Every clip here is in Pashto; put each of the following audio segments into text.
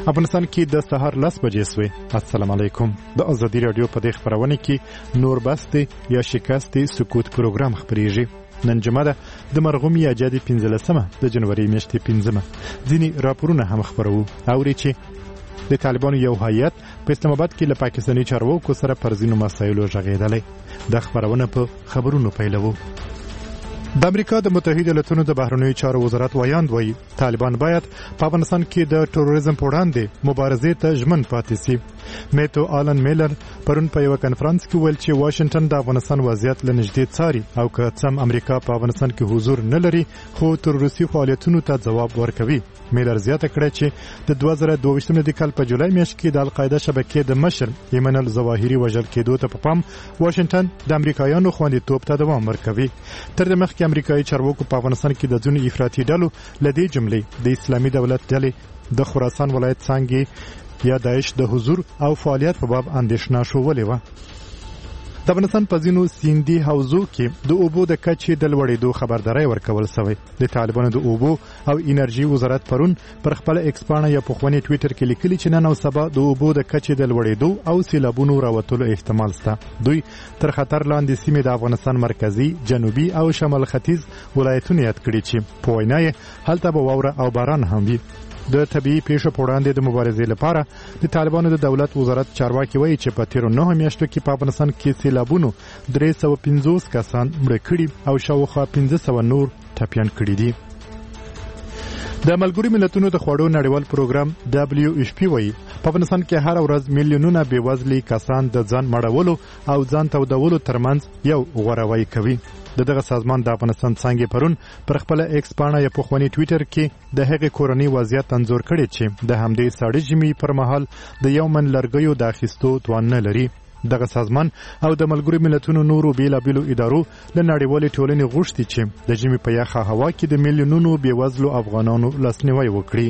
افغانستان کې د سهار 10 بجې سوې. السلام علیکم. د ازادي رادیو په دې خبرونه کې نور بست یا شکست سکوت پروګرام خبريږي. نن جمعه ده د مرغوم یا جدي 15مه د جنوري میاشتې 15مه. ځینی راپورونه هم خبرو اوري چې د طالبانو یو هیئت په اسلام آباد کې له پاکستاني چارواکو سره پر ځینو مسایلو غږېدلی. د خبرونه په خبرونو پیلوو. د امریکا د متحده ایالاتونو د بهرنیو چارو وزارت وایاند وایي طالبان باید په افغانستان کې د تروریزم په وړاندې مبارزې ته ژمن پاتې سي. میتو آلن میلر پرون په یو کنفرانس کې ویل چې واشنگټن د افغانستان وضعیت له نږدې څاري او که څم امریکا په افغانستان کې حضور نه لري خو تروریستي فعالیتونو ته ځواب ورکوي. میلر زیاته کړه چې د 2022 کال په جولای میاشت کې د القاعده شبکې د مشر ایمن الظواهري وژل کېدو ته په پام واشنگټن د امریکایانو خوندیتوب ته دوام ورکوي. تر دې مخکې امریکایي چارواکو په افغانستان کې د ځینو افراطي ډلو لدې جملې د اسلامي دولت ډلې د خراسان ولایت څنګه یا داعش د حضور او فعالیت په باب اندېښنه شوولې و. د افغانستان په ځینو سیندي حوزو کې د اوبو د کچې د لوړېدو خبرداري ورکول شوې. د طالبانو د اوبو او انرژي وزارت پرون پر خپل ایکس پاڼه یا پخوانی ټوئیټر کې لیکلي چې نن او سبا د اوبو د کچې د لوړېدو او سیلابونو راوتلو احتمال شته. دوی تر خطر لاندې سیمې د افغانستان مرکزی، جنوبي او شمال ختیځ ولایتونه یاد کړي چې په وینا یې هلته به واوره او باران هم وي. د طبيعي پیښو په وړاندې د مبارزې لپاره د طالبانو د دولت وزارت چارواکي وایي چې په تیرو 9 میاشتو کې په افغانستان کې سیلابونو 350 کسان مړه کړي او شاوخوا 1500 نور ټپيان کړي دي. د ملګرو ملتونو د خوړو نړیوال پروګرام WFP وایي په افغانستان کې هر ورځ میلیونونه بېوزلي کسان د ځان مړولو او ځان تودولو ترمنځ یو غوراوی کوي. دغه سازمان د افغانستان څنګه پرون پر خپل ایکس پاڼه یا پخوانی ټوئیټر کې د هغې کورنۍ وضعیت انځور کړی چې د همدې ساړه ژمي پر مهال د یو من لرګیو د اخیستو توان نه لري. دغه سازمان او د ملګرو ملتونو نورو بیلابیلو ادارو له نړیوالې ټولنې غوښتي چې د ژمي په یخه هوا کې د میلیونونو بېوزلو افغانانو لاسنیوی وکړي.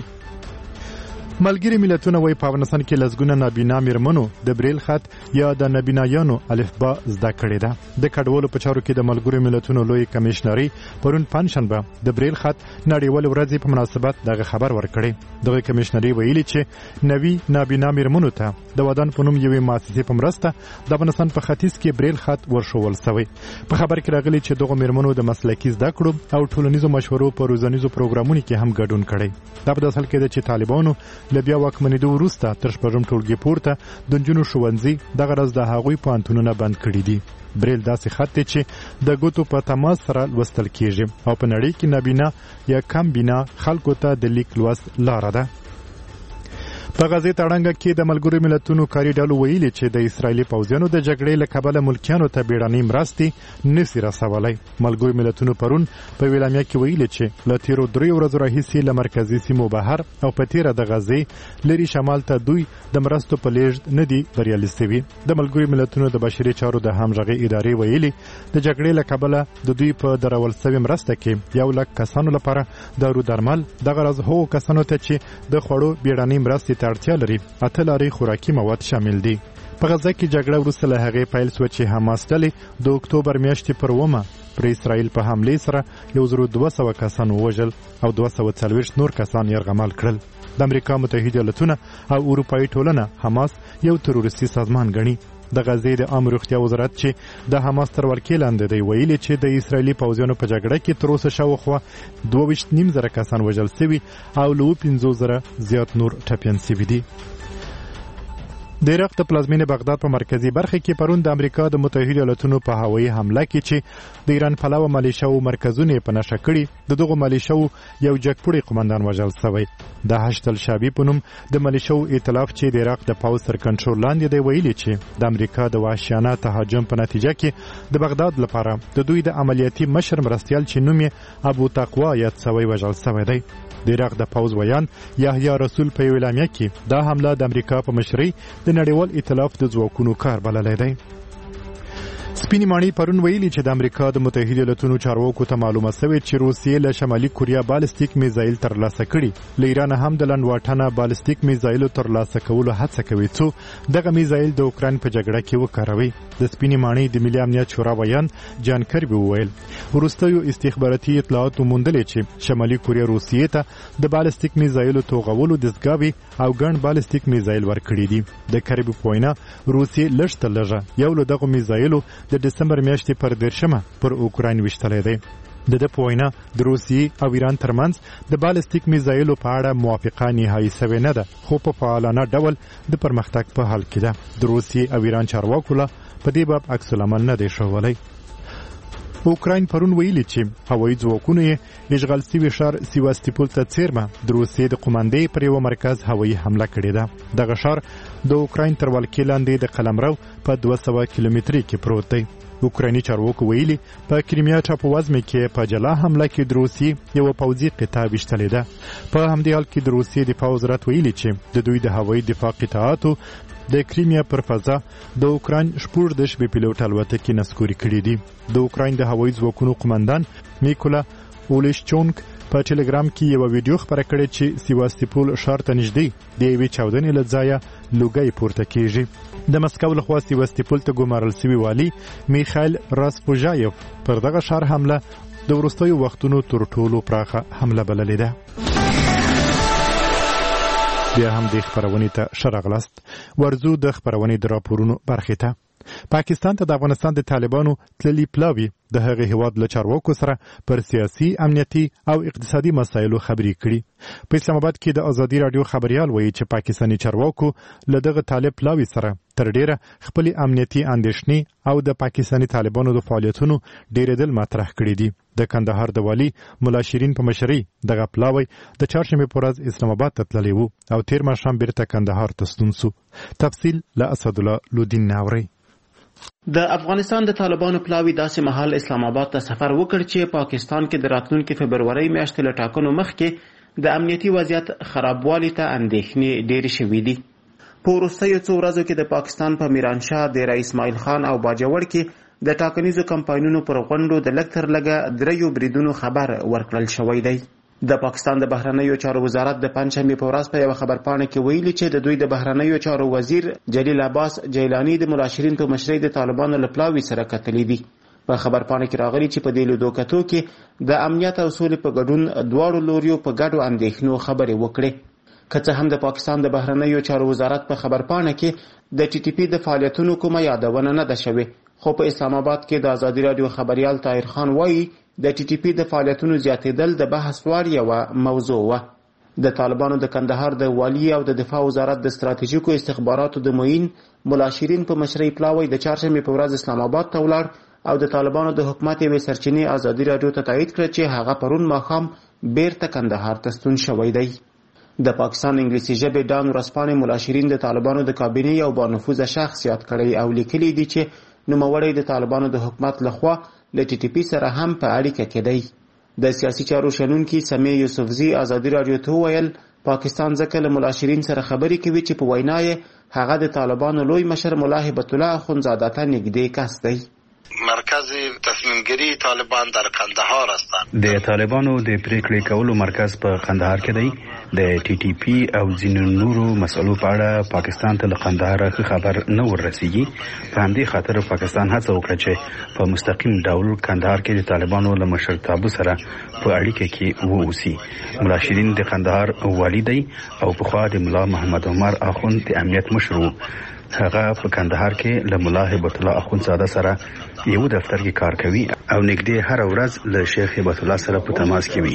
ملګری ملتونه وایي په افغانستان کې لسګونه نابینا میرمنو د بریل خط یا د نابینایانو الفبا زده کړې ده. د کډوالو په چارو کې د ملګرو ملتونو لوی کمشنري پرون پنځشنبه د بریل خط نړیوال ورځې په مناسبت دغه خبر ورکړي. دغه کمشنري ویلي چې نوي نابینا میرمنو ته د ودان په نوم یوې مؤسسې په مرسته د افغانستان په ختیځ کې بریل خط ورښول شوی. په خبر کې راغلي چې دغه میرمنو د مسلکي زده کړو او ټولنیزو مشورو په روزنیزو پروګرامونو کې هم ګډون کړي. دا په داسې حال کې ده چې طالبانو له بیا واکمنېدو وروسته تر شپږم ټولګي پورته د نجونو ښوونځي دغه ورځ د هغوی پوهنتونونه بند کړي دي. بریل داسې خط دی چې د ګوتو په تماس سره لوستل کیږي او په نړۍ کې نابینا یا کم بینا خلکو ته د لیک لوست لاره ده. په غزې تړنګه کې د ملګرو ملتونو کاري ډلو ویلي چې د اسرایلی پوځیانو د جګړې له کبله ملکیانو ته بیړنۍ مرستې نشي رسولی. ملګرو ملتونو پرون په ویلامیا کې ویلي چې له تیرو 3 ورځو راهیسې له مرکزي سیمو بهر او په تیره د غزې لري شمال ته دوی د مرستو په لیږد نه دي بریالي شوي. د ملګرو ملتونو د بشري چارو د همغږۍ ادارې ویلي د جګړې له کبله د دوی په درول شوې مرسته کې 1 لک کسانو لپاره دارو درمل دغه ورځ هغو کسانو ته چې د خوړو بیړنۍ مرستې اړتیا لري 8 لارې خوراکي مواد شامل دي. په غزه کې جګړه وروسته له هغې پیل شوه چې حماس ډلې د اکتوبر میاشتې پر 1 پر اسرائیل په حملې سره 1200 کسان ووژل او 240 نور کسان یرغمال کړل. د امریکا متحده ایالاتونه او اروپایي ټولنه حماس یو تروریستي سازمان ګڼي. د غزې د عامه روغتیا وزارت چې د حماس تر ورکې لاندې دی ویلي چې د اسرایلی پوځیانو په جګړه کې تر اوسه شاوخوا 22.5 کسان وژل شوي او له 15,000 زیات نور ټپیان شوي دي. د عراق د پلازمینې بغداد په مرکزی برخه کې پرون د امریکا د متحده ایالاتونو په هوایي حمله کې چې د ایران پلوه ملیشیاو مرکزونه په نشه کړي د دغه ملیشیاو یو جګپوړی قومندان وژل شوی. د هشت الشعبي په نوم د ملیشیاو ائتلاف چې د عراق د پوځ تر کنټرول لاندې دی ویلي چې د امریکا د وحشیانه تهاجم په نتیجه کې د بغداد لپاره د دوی د عملیاتي مشر مرستیال چې نوم یې ابو تقوا یاد شوی وژل شوی دی. د عراق د پوځ ویان یحیی رسول په ویلامیا کې دا حمله د امریکا په مشرۍ د نړیوال ائتلاف د ځواکونو کار بللی دی. سپینې ماڼۍ پرون ویلي چې د امریکا د متحده ایالاتونو چارواکو ته معلومه شوې چې روسیې له شمالي کوریا بالستیک میزایل ترلاسه کړي. له ایران هم د لنډواټنه بالستیک میزایلو ترلاسه کولو هڅه کوي څو دغه میزایل د اوکراین په جګړه کې وکاروي. د سپینې ماڼۍ د ملي امنیت شورا ویان جان کربي وویل وروستیو استخباراتي اطلاعاتو موندلې چې شمالي کوریا روسیې ته د بالستیک میزایلو توغولو دستګاوې او ګڼ بالستیک میزایل ورکړي دي. د کربي په وینا روسیې لږ تر لږه یو له دغو میزایلو د دسمبر میاشتې پر 10 پر اوکراین وشتلی دی. د ده په وینا د روسیې او ایران ترمنځ د بالستیک میزایلو په اړه موافقه نهایي سوې نه ده خو په فعالانه ډول د پرمختګ په حال کې ده. د روسیې او ایران چارواکو له په دې باب عکس العمل نه دی ښوولی. اوکراین پرون ویلي چې هوایي ځواکونو یې اشغال سوي ښار سیواستوپول ته څیرمه د روسیې د قومندې پر یوه مرکز هوایي حمله کړې ده. دغه ښار د اوکراین تر ولکې لاندې د قلمرو په 200 کیلومتري کې پروت دی. اوکرایني چارواکو ویلي په کریمیا ټاپووزمې کې په جلا حمله کې د روسیې یوه پوځي قطعه ویشتلې ده. په همدې حال کې د روسیې دفاع وزارت ویلي چې د دوی د هوایي دفاع قطعاتو د کریمیا پر فضا د اوکراین 14 بې پیلوټ الوتکې نسکوري کړي دي. د اوکراین د هوایي ځواکونو قومندان میکولا اولشچونک په ټلګرام کې یو ویډیو خبره کړې چې سیواستوپول ښار ته نږدې د یوې چاودنې له ځایه لوګی پورته کیږي. د مسکو لخوا سیواستوپول ته ګمارل سوي والي میخایل راسپوژایف پر دغه ښار حمله د وروستیو وختونو تر ټولو پراخه حمله بللې ده. بیا هم د خبرونې ته ښه راغلاست. ورځو د خبرونې د راپورونو برخې ته. پاکستان ته د افغانستان د طالبانو تللي پلاوي د هغې هیواد له چارواکو سره پر سیاسي، امنیتي او اقتصادي مسایلو خبرې کړي. په اسلام آباد کې د ازادي راډیو خبریال وایي چې پاکستاني چارواکو له دغه طالب پلاوي سره تر ډیره خپلې امنیتي اندېښنې او د پاکستاني طالبانو د فعالیتونو ډیرېدل مطرح کړي دي. د کندهار د والي ملا شیرین په مشرۍ دغه پلاوی د چهارشنبې په ورځ اسلام آباد ته تللی و او تیر ماښام بیرته کندهار ته ستون سو. تفصیل له اسدالله لودین ناوري. د افغانستان د طالبانو پلاوی داسې مهال اسلام آباد ته سفر وکړ چې پاکستان کې د راتلونکي فبرورۍ میاشتې له ټاکنو مخکې د امنیتي وضعیت خرابوالي ته اندېښنې ډېرې شوې دي. په وروستیو څو ورځو کې د پاکستان په میرانشاه، دیره اسماعیل خان او باجوړ کې د ټاکنیزو کمپاینونو پر غونډو د لږ تر لږه 3 بریدونو خبر ورکړل شوی دی. د پاکستان د بهرنیو چارو وزارت د پنجشنبې په ورځ په یوه خبرپاڼه کې ویلي چې د دوی د بهرنیو چارو وزیر جلیل عباس جیلانی د ملا شیرین په مشرۍ د طالبانو له پلاوي سره کتلي دي. په خبرپاڼه کې راغلي چې په دې لیدو کتو کې د امنیت او سولې په ګډون دواړو لوریو په ګډو اندېښنو خبرې وکړې. که څه هم د پاکستان د بهرنیو چارو وزارت په خبرپاڼه کې د ټي ټي پي د فعالیتونو کومه یادونه نه ده شوې، خو په اسلام آباد کې د ازادي راډیو خبریال طاهر خان وایي د ټي ټي پي د فعالیتونو زیاتېدل د بحث وړ یوه موضوع وه. د طالبانو د کندهار د والي او د دفاع وزارت د ستراتیژیکو استخباراتو د معین ملا شیرین په مشرۍ پلاوی د چهارشنبې په ورځ اسلام آباد ته ولاړ او د طالبانو د حکومت یوې سرچینې ازادي راډیو ته تایید کړه چې هغه پرون ماښام بیرته کندهار ته ستون شوی دی. د پاکستان انګلیسي ژبې ډان ورځپاڼې ملا شیرین د طالبانو د کابینې یو بانفوذه شخص یاد کړی او لیکلي دي چې نوموړی د طالبانو د حکومت لخوا له ټي ټي پي سره هم په اړیکه کې دی. د سیاسي چارو شنونکي سمیع یوسفزي ازادي راډیو ته وویل پاکستان ځکه له ملا شیرین سره خبرې کوي چې په وینا یې هغه د طالبانو لوی مشر ملا هبت الله اخندزاده ته نږدې کس دی. مرکز تصمیم گیری طالبان در کندهار هستند. د طالبانو د پریکړې کولو مرکز په کندهار کې دی. د ټي ټي پي او ځینو نورو مسئلو په اړه پاکستان ته له کندهار خبر نه ورسیږي. په همدې خاطر پاکستان هڅه وکړه چې په مستقیم ډول کندهار کې د طالبانو له مشرتابه سره په اړیکه کې ووسی. ملا شیرین د کندهار والی دی او پخوا د ملا محمد عمر اخوند د امنیت مشر و. هغه په کندهار کې له ملا هبت الله اخندزاده سره یو دفتر کې کار کوي او نږدې هر ورځ له شیخ هبت الله سره په تماس کې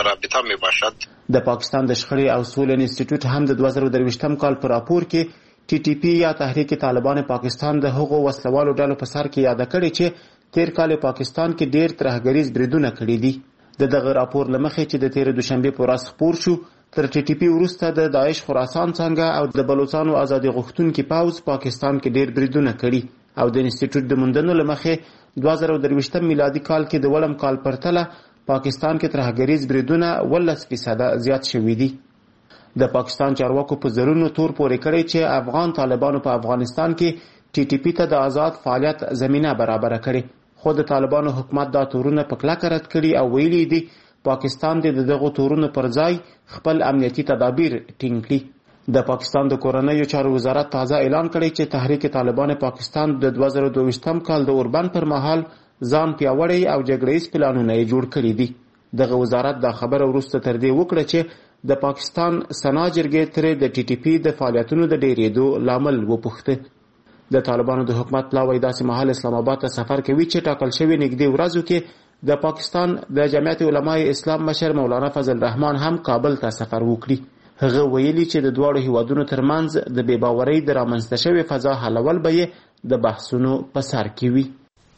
وي. د پاکستان د شخړې او سولې انسټیټیوټ هم د 2023م کال په راپور کې ټي ټي پي یا تحریک طالبان پاکستان د هغو وسلوالو ډلو په سر کې یاد کړي چې تیر کال پاکستان کې ډیر ترهګریز بریدونه کړي دي. دغه راپور لمخې چې د تیر دوشنبه په ورځ خپور شو تر ټي ټي پي وروسته د داعش خراسان څنګه او د بلوچستانو ازادي غوښتونکي پوځ پاکستان کې ډیر بریدونه کړي او د انسټیټیوټ د موندنو لمخې 2023 میلادي کال کې د ولم کال پرتله پاکستان کې ترهګریز بریدونه 18% زیات شوي دي. د پاکستان چارواکو په زرونو تور پورې کړی چې افغان طالبانو په افغانستان کې ټي ټي پی ته د آزاد فعالیت زمینه برابره کړې، خو د طالبانو حکومت دا تورونه په کلکه رد کړي او ویلي دي پاکستان د دغو تورونو پر ځای خپل امنیتي تدابیر ټینګ کړي. د پاکستان د کورنیو چارو وزارت تازه اعلان کړی چې تحریک طالبان پاکستان د 2022 کال د اوربند پر مهال ځان پیاوړی او جګړیز پلانونه یې جوړ کړي دي. دغه وزارت دا خبره وروسته تر دې وکړه چې د پاکستان سنا جرګې ترې د ټي ټي پی د فعالیتونو د ډیرېدو لامل وپوښته. د طالبانو د حکومت پلاوی داسې مهال اسلام آباد ته سفر کوي چې ټاکل شوي نږدې ورځو کې د پاکستان د جمعیت علماء اسلام مشر مولانا فضل الرحمن هم کابل ته سفر وکړي. هغه ویلي چې د دواړو هیوادونو ترمنځ د بې باورۍ د رامنځته شوې فضا حلول به یې د بحثونو په سر کې وي.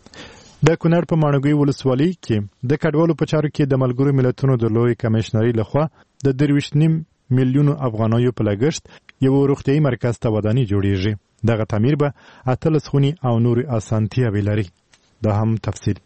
د کونړ په ماڼوګي ولسوالۍ کې د کډوالو په چارو کې د ملګرو ملتونو د لوی کمشنري لخوا د 23.5 میلیونو افغانیو په لګښت یو روغتیايي مرکز ته ودانۍ جوړیږي. دغه تعمیر به 18 خونې او نور اسانتیاوې لري. دا هم تفصیل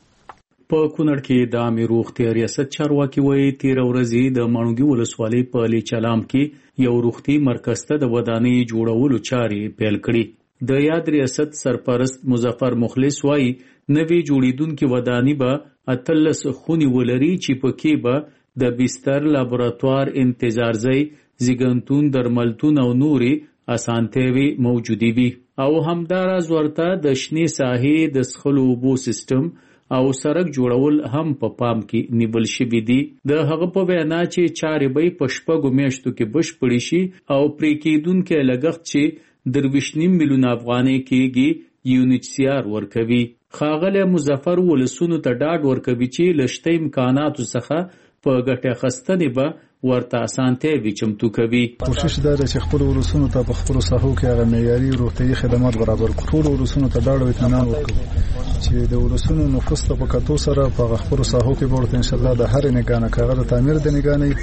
په کونړ کې د عامې روغتیا ریاست چارواکي وایي 13 ورځې د ماڼوګي ولسوالۍ په لیچلام کې یو روغتي مرکز ته د ودانۍ جوړولو چارې پیل کړي. د یاد ریاست سرپرست مظفر مخلص وایي نوې جوړیدونکې ودانۍ به 18 خونې ولري چې پکې به د بستر، لابراتوار، انتظار ځای، زیږنتون، درملتون او نورې اسانتیاوې موجودې وي او همداراز ورته د شنې ساحې، د څښلو اوبو سیستم او سړک جوړول هم په پام کې نیول شوي دي. د هغه په وینا چې چارې به په 6 میاشتو کې بشپړې شي او پرې کېدونکی لګښت چې 23.5 میلیونه افغانۍ کېږي UNHCR ورکوي. ښاغلی مظفر ولسونو ته ډاډ ورکوي چې له شته امکاناتو څخه په ګټې اخیستنې به ورته اسانتیاوې چمتو کوي. کوشش دا دی چې خپلو ولسونو ته په خپلو ساحو کې هغه معیاري روغتیايي خدمات برابر کړو. ټولو ولسونو ته ډاډ او اطمینان ورکړو چې د ولسونو نفوس ته په کتو سره په خپلو ساحو کې به ورته انشاءالله د هرې نګاه نه کاغه د تعمیر د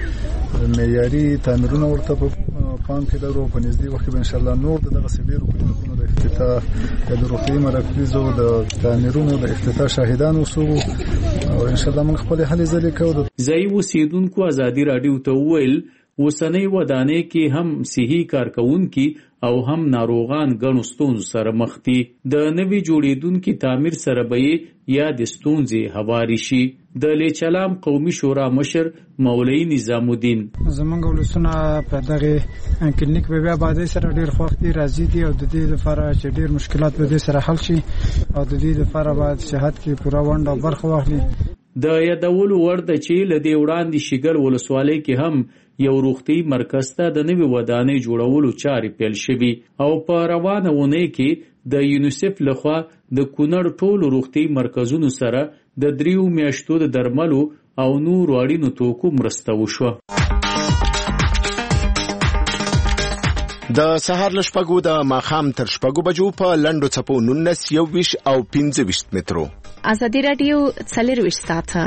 نګاه معیاري تعمیرونه ورته په پام کې لرو. په نږدې وخت کې به انشاءالله نور دغه ډېرو کلینیکونو د افتتاح د روغتیايي مراکزو د تعمیرونو د افتتاح شاهدان اوسو او انشاءالله موږ خپلې هلې ځلې کوو. ځایي اوسېدونکو ازادي راډیو ته وویل اوسنۍ ودانۍ کې هم صحي کارکوونکي او هم ناروغان ګڼو ستونزو سره مخ دي. د نوي جوړېدونکي تعمیر سره به یې یا د ستونزې هواري شي. د لیچلام قومي شورا مشر مولوي نظام الدین زمونږ ولسونه په دغه کلینیک په بیا باندې سره ډېر خوښ دي، راضي دي او د دې لپاره چې ډېر مشکلات به دې سره حل شي او د دې لپاره باید صحت کې پوره ونډه او برخه واخلي. د یادولو وړ ده چې له دې وړاندې شیګل ولسوالۍ کې هم یو روغتیايي مرکز ته د نوې ودانۍ جوړولو چارې پیل شوي او په روانه اونۍ کې د یونیسف لخوا د کونړ ټولو روغتیايي مرکزونو سره د 3 میاشتو د درملو او نورو اړینو توکو مرسته وشوه. د سهار له 6 د ماښام تر 6 بجو په لنډو څپو 19 21 او 25 مترو. ازادي راډیو 24 ساعته.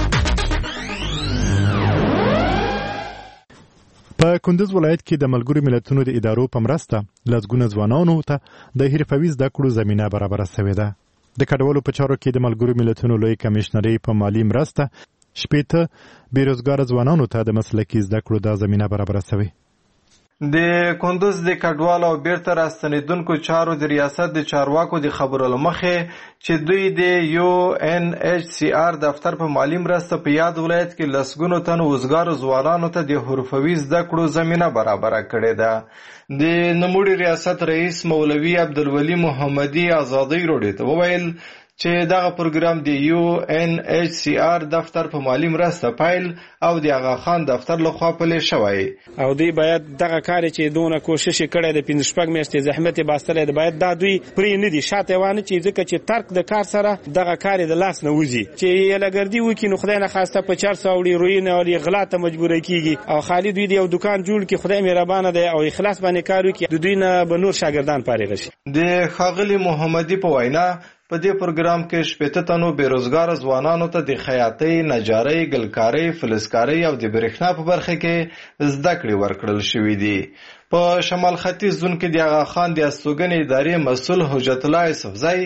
په کندوز ولایت کې د ملګرو ملتونو د ادارو په مرسته لږونه ځوانانو ته د حرفوي زده کړو زمینه برابره شوې ده. د کډوالو په چارو کې د ملګرو ملتونو لوی کمشنري په مالی مرسته 18 بیروزګار ځوانانو ته د مسلکي زده کړو د زمینه برابره شوې. د کندوز د کډوالو او بیرته راستنیدونکو چارو د ریاست د چارواکو د خبرو لمخې چې دوی د UNHCR دفتر په مالی مرسته په یاد ولایت کې لسګونو تن وزګارو ځوانانو ته د حرفوي زده کړو زمینه برابره کړې ده. د نوموړي ریاست رئیس مولوي عبدالولي محمدي ازادي راډیو ته وویل چې دغه پروګرام د UNHCR دفتر په مالی مرسته پیل او د آغا خان دفتر لخوا پلی شوی او دوی باید دغه کار چې دونه کوشش کړی د 15 میاشتې زحمت باستلې د باید دا دوی پرې نه دي شاته وانه چې ځکه چې ترک د کار سره دغه کار د لاس نه وځي چې یلګردي وکي نو خدای نه خواسته په 400 وړي روی نه ولې غلاته مجبور کیږي او خالد دوی یو دکان جوړ کی خدای مهربانه دی او اخلاص باندې کار وکي د دوی نه به نور شاګردان فارغ شي. د خاغلی محمدي په وینا په دې پروګرام کې 18 تنو بیروزګار ځوانانو ته د خیاطۍ، نجارۍ، ګلکارۍ، فلزکارۍ او د برېښنا په برخه کې زده کړې ورکړل شوې دي. په شمال ختیځ زون کې د آغا خان د استوګنې ادارې مسؤل حجت الله یوسفزی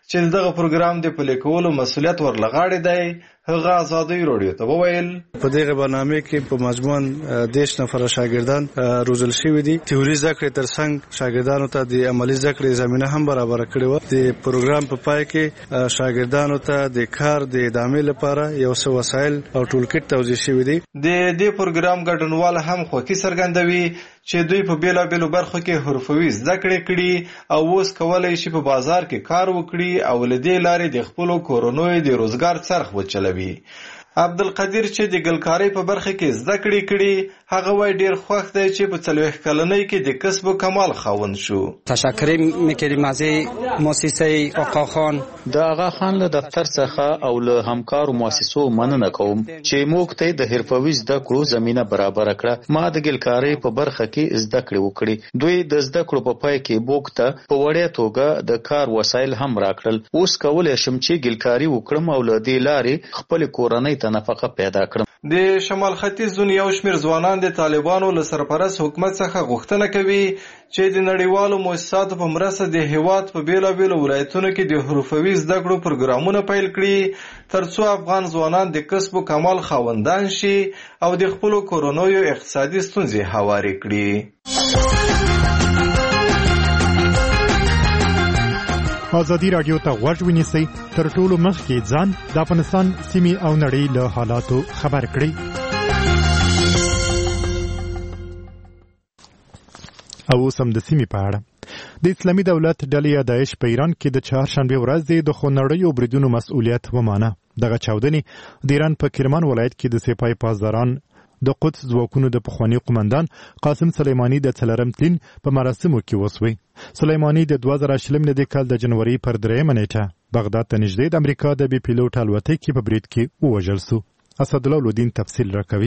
چې دغه پروګرام د پلي کولو مسؤلیت ورلغاړي دی هغه ازادي رادیو ته وویل په دغه برنامه کې په مجموعاً 10 نفر شاګردان روزل شوي دي. تیوري زده ترڅنګ شاګردانو ته د عملی زده زمينه هم برابر کړې و. د پروګرام په پای کې شاګردانو ته د کار د ادامې لپاره یو څه وسایل او ټولکټ توزیع شوي دي. د دې پروګرام ګډونوال هم خوښي څرګندوي چې دوی په بیلابېلو برخو کې حرفوي زده کړې او اوس کولای شي په بازار کې کار وکړي او له دې لارې د خپلو کورونو د روزګار څرخ وچلوي. عبدالقدیر چې د ګلکارۍ په برخه کې زده کړې هغه وای ډیر خوښ دی چې په 40 کلنۍ کې د کسب و کمال خاوند شو. تشکر میکنیم از مؤسسه آقا خان. د آقا خان له دفتر څخه او له همکارو مؤسسو مننه کوم چې موږ ته د حرفوي زده کړو زمينه برابر کړه. ما د ګلکارۍ په برخه کې زده کړې وکړې. دوی د زده کړو په پای کې موږ ته په وړیا توګه د کار وسایل هم راکړل. اوس کولای شم چې ګلکاري وکړم او له دې لارې خپل کورنۍ ته نفقه پیدا کړم. د شمال ختیځ دنیا او شمیر ځوانان د طالبانو له سرپرست حکومت څخه غوښتنه کوي چې د نړیوالو مؤسساتو په مرسته د هیواد په بیلابېلو ولایتونو کې د حرفوي زده کړو پروګرامونه پیل کړي ترڅو افغان ځوانان د کسب و کمال خاوندان شي او د خپلو کورنیو اقتصادي ستونزې هوارې کړي. ازادي رادیو ته غوږ ونیسئ تر ټولو مخکې ځان د افغانستان سیمې او نړۍ له حالاتو خبر کړئ. او اوس هم د سیمې په اړه د اسلامي دولت ډلې داعش په ایران کې د چهارشنبې ورځ د خونړیو بریدونو مسؤلیت ومانه. دغه چاودنې د ایران په کرمان ولایت کې د سپاه پاسداران د قدس ځواکونو د پخوانی قومندان قاسم سلیمانی د څلورم تلین په مراسمو کې وسوي. سلیمانی د 2020 کال د جنوري پر 3 نیټه بغداد ته نږدې د امریکا د بي پیلوټ الوتکې په برید کې ووژل شو. اسدالله لودین تفصیل راکوي.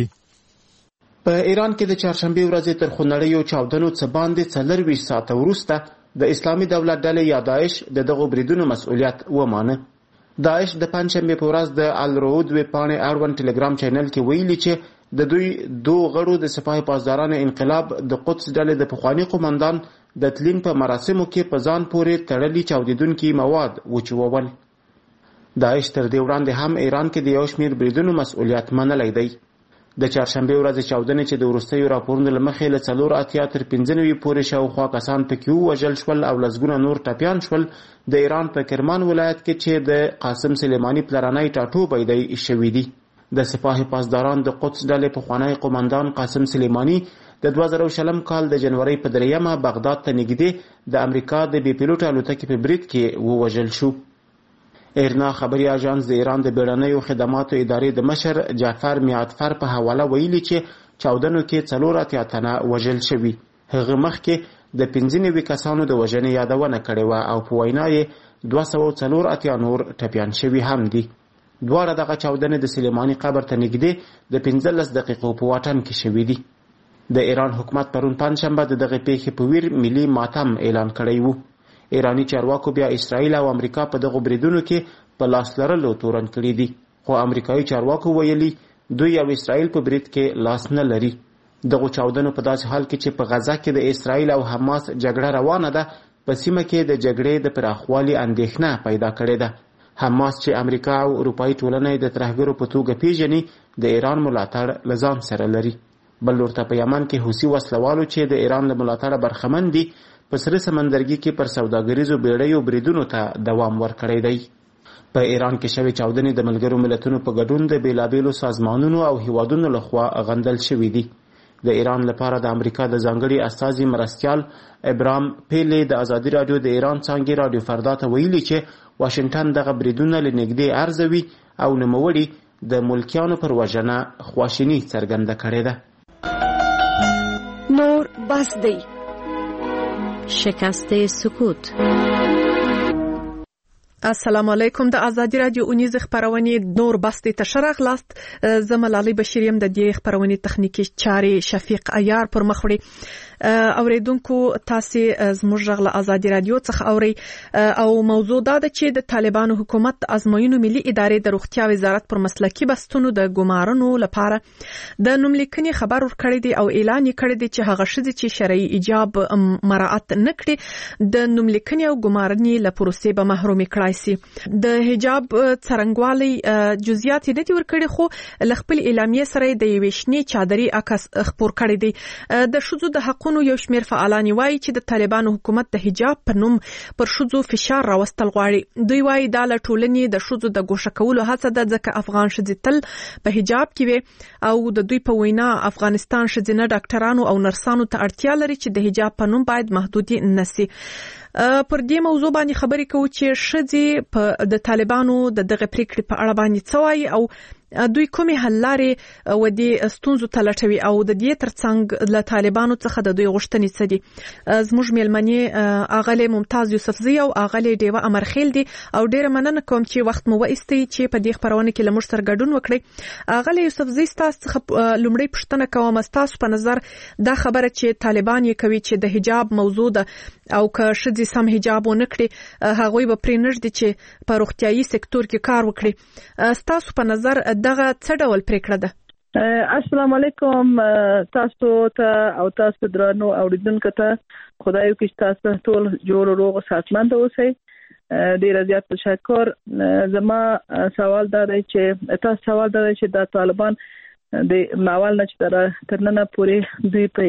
په ایران کې د چهارشنبې ورځې تر خونړیو چاودنو څخه باندې 24 ساعته وروسته د اسلامي دولت ډلې یا داعش د دغو بریدونو مسؤلیت ومانه. داعش د پنځشنبې په ورځ د الرود ویبپاڼې اړوند ټلګرام چینل کې ویلي چې د دوی دوه غړو د سپاه پاسدارانو انقلاب د قدس ډلې د پخوانی قومندان د تلین په مراسمو کې په ځان پورې تړلي چاودیدونکي مواد وچوول. داعش تر دې وړاندې هم ایران کې د یو شمېر بریدونو مسؤلیت منلی دی. د چهارشنبې ورځې چاودنې چې د وروستیو راپورونو له مخې له 84 تر 95 پورې شاوخوا کسان پکې ووژل شول او لسګونه نور ټپیان شول. د ایران په کرمان ولایت کې چې د قاسم سلیمانی پلرنی ټاټوبی دی شوي دي. د سپاه پاسداران د قدس ډلې پخوانی قومندان قاسم سلیمانی د 2020 کال د جنوري په 3 بغداد ته نږدې د امریکا د بي پیلوټ الوتکې په برید کې ووژل شو. ایرنا خبري اژانس د ایران د بیړنیو خدماتو ادارې د مشر جعفر میعتفر په حواله ویلي چې چاودنو کې 84 تنه وژل شوي. هغه مخکې د 95 کسانو د وژنې یادونه کړې وه او په وینا یې 284 نور ټپیان شوي هم دي. دواړه دغه چاودنې د سلیمانی قبر ته نږدې د 15 دقیقو په واټن کې شوي دي. د ایران حکومت پرون پنځشنبه د دغه پیښې په ویر ملي ماتم اعلان کړی وو. ایرانی چارواکو بیا اسرائیل او امریکا په دغه بریدونو کې په لاس لرلو تورن کړي دي، خو امریکایي چارواکو ویلي دوی او اسرائیل په برید کې لاس نه لري. دغه چاودنو په داسې حال کې چې په غزه کې د اسرائیل او حماس جګړه روانه ده، په سیمه کې د جګړې د پراخوالي اندېښنه پیدا کړې ده. حماس چې امریکا او اروپایي ټولنه د ترهګرو په توګه پیژني، د ایران ملاتړ له ځان سره لري. بل ورته په یمن کې حوثي وسلوالو چې د ایران له ملاتړه برخمن دي، په سره سمندرګي کې پر سوداګریزو بیړیو بریدونو ته دوام ورکړی دی. په ایران کې شوې چاودنې د ملګرو ملتونو په ګډون د بیلابیلو سازمانونو او هیوادونو لخوا غندل شوې دي. د ایران لپاره د امریکا د ځانګړي استازي مرستیال ابراهیم پیلی د ازادي رادیو د ایران څانګې رادیو فردا ته ویلي چې واشنگټن دغه بریدونه له نږدې ارزوي او نوموړي د ملکیانو پر وژنه خواشیني څرګنده کړې ده. نور بس دی. شکست سکوت. السلام علیکم. د ازادي رادیو اونیز خبرونه نور بستی تشرغ لاست زملالي بشیریم د دې خبرونه تخنیکی چاري شفیق عیار پر مخوري اوریدونکو تاسو زموږ غل ازادي رادیو څخه اوري او موضوع دا ده چې د طالبانو حکومت ازموینو ملي ادارې د روغتیا وزارت پر مسلکي بستونو د ګمارنو لپاره د نوملیکنې خبر ورکړی دی او اعلان کړی دی چې هغه شذ چې شرعي ایجاب مراعات نکړي د نوملیکنې او ګمارنې له پروسې به محروم کړای نسی. د حجاب څرنګوالي جزئیات نه دي ورکړي خو لخپل اعلامیه سره د یوشنی چادري عکس خبر کړی دی. د شذو د حقونو یو شمېر فعالان وایي چې د طالبانو حکومت د حجاب په نوم پر شذو فشار راوستل غواړي. دوی وایي دا له ټولنې د شذو د ګوښه کولو هڅه ده ځکه افغان ښځې تل په حجاب کې وي او د دوی په وینا افغانستان ښځینه ډاکټرانو او نرسانو ته اړتیا لري چې د حجاب په نوم باید محدودي نسی. پر دې موضوع باندې خبرې کوو چې ښځې په د طالبانو د دغه پریکړې په اړه باندې څه وایي او دوی کومې حل لارې ودی ستونزو ته لټوي او د دې ترڅنګ له طالبانو څخه د دوی غوښتنې څه دي. زموږ میلمنې اغله ممتاز یوسفزی او اغله دیوه امرخیل دي او ډیره مننه کوم چې وخت مو وایستي چې په دې خبرونه کې لمر سره ګډون وکړي. اغله یوسفزی تاسو لومړی پوښتنه کوم تاسو په نظر دا خبره چې طالبان یې کوي چې د حجاب موضوع ده او که ښځې سم حجاب ونه کړي هغوی به پرې نږدې چې په روغتیايي سکتور کې کار وکړي. تاسو په نظر دغه څه ډول پریکړه ده؟ السلام علیکم تاسو ته او تاسو درنو اوریدونکو ته خدای وکړي تاسو ټول جوړ روغ صحتمند اوسئ. ډیر زیات تشکر. زما سوال دا دی چې د طالبان د ماول نه چې تر نن پورې دوی په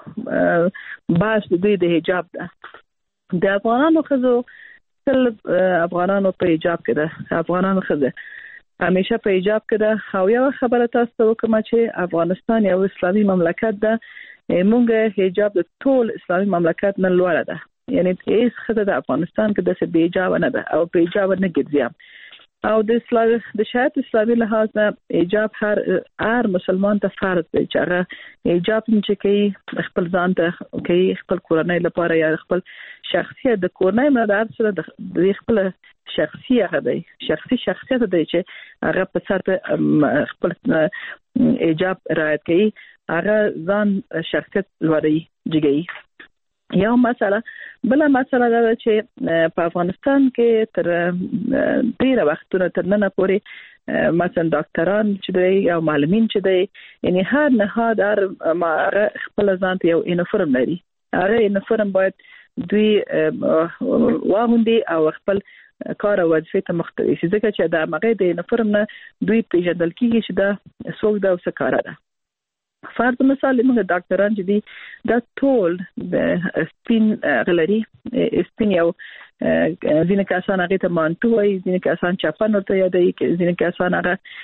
حجاب باس دوی د حجاب ده د افغانانو خزو تل افغانانو په حجاب کې ده افغانانو خزه همیشه په حجاب کې ده او یو خبره تاسو وکم چې افغانستان یو اسلامي مملکت ده مونږ حجاب د ټول اسلامي مملکت نه لوړه ده یعنی هیڅ خزه د افغانستان کې د څه حجاب نه ده او په حجاب نه ګرځي او د شریعت اسلامي لحاظ نه حجاب هر مسلمان ته فرض دی چې هغه حجاب چې کوي خپل ځان ته کوي خپل کورنۍ لپاره یا خپل شخصیت د کورنۍ مدار سره د خپل شخصیت دی شخصیت دی چې هغه په سر خپل حجاب رعایت کوي هغه ځان شخصیت لري جګي. یو بل مسله دا چې په افغانستان کې تر ډیره وختونه تر نن پورې مثلا ډاکټران چې دی او معلمین چې دی یعنی هر نهاد خپل ځان ته یو یونیفورم لري هغه یونیفورم باید دوی واغوندي او خپل کار او وظیفه ته مختلف شي ځکه چې د هغه د یونیفورم نه دوی پیژندل کیږي چې دا څوک دا څه کار ده. فرض مثال موږ ډاکټران چې دي دا ټول د سپین غلري سپین یو ځینې کسان هغه ته مانټو وایي ځینې کسان چاپن ورته یادوي ځینې کسان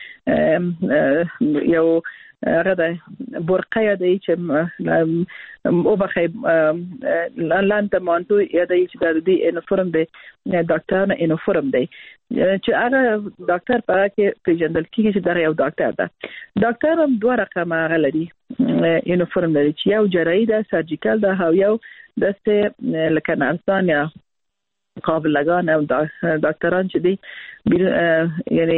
هغه یو هغه د برقه یادوي چې او بخې لاندې مانټو یادوي چې د دې یونیفورم دی ډاکټرانو یونیفورم دی چې هغه ډاکټر په کې پیژندل کیږي چې دا یو ډاکټر ده. ډاکټر هم دوه رقمه غلري یونیفورم لري چې یو جراحي ده سرجیکل ده او یو دسته لکه نرسان یا قابلگان او ډاکټران چې دي یعنی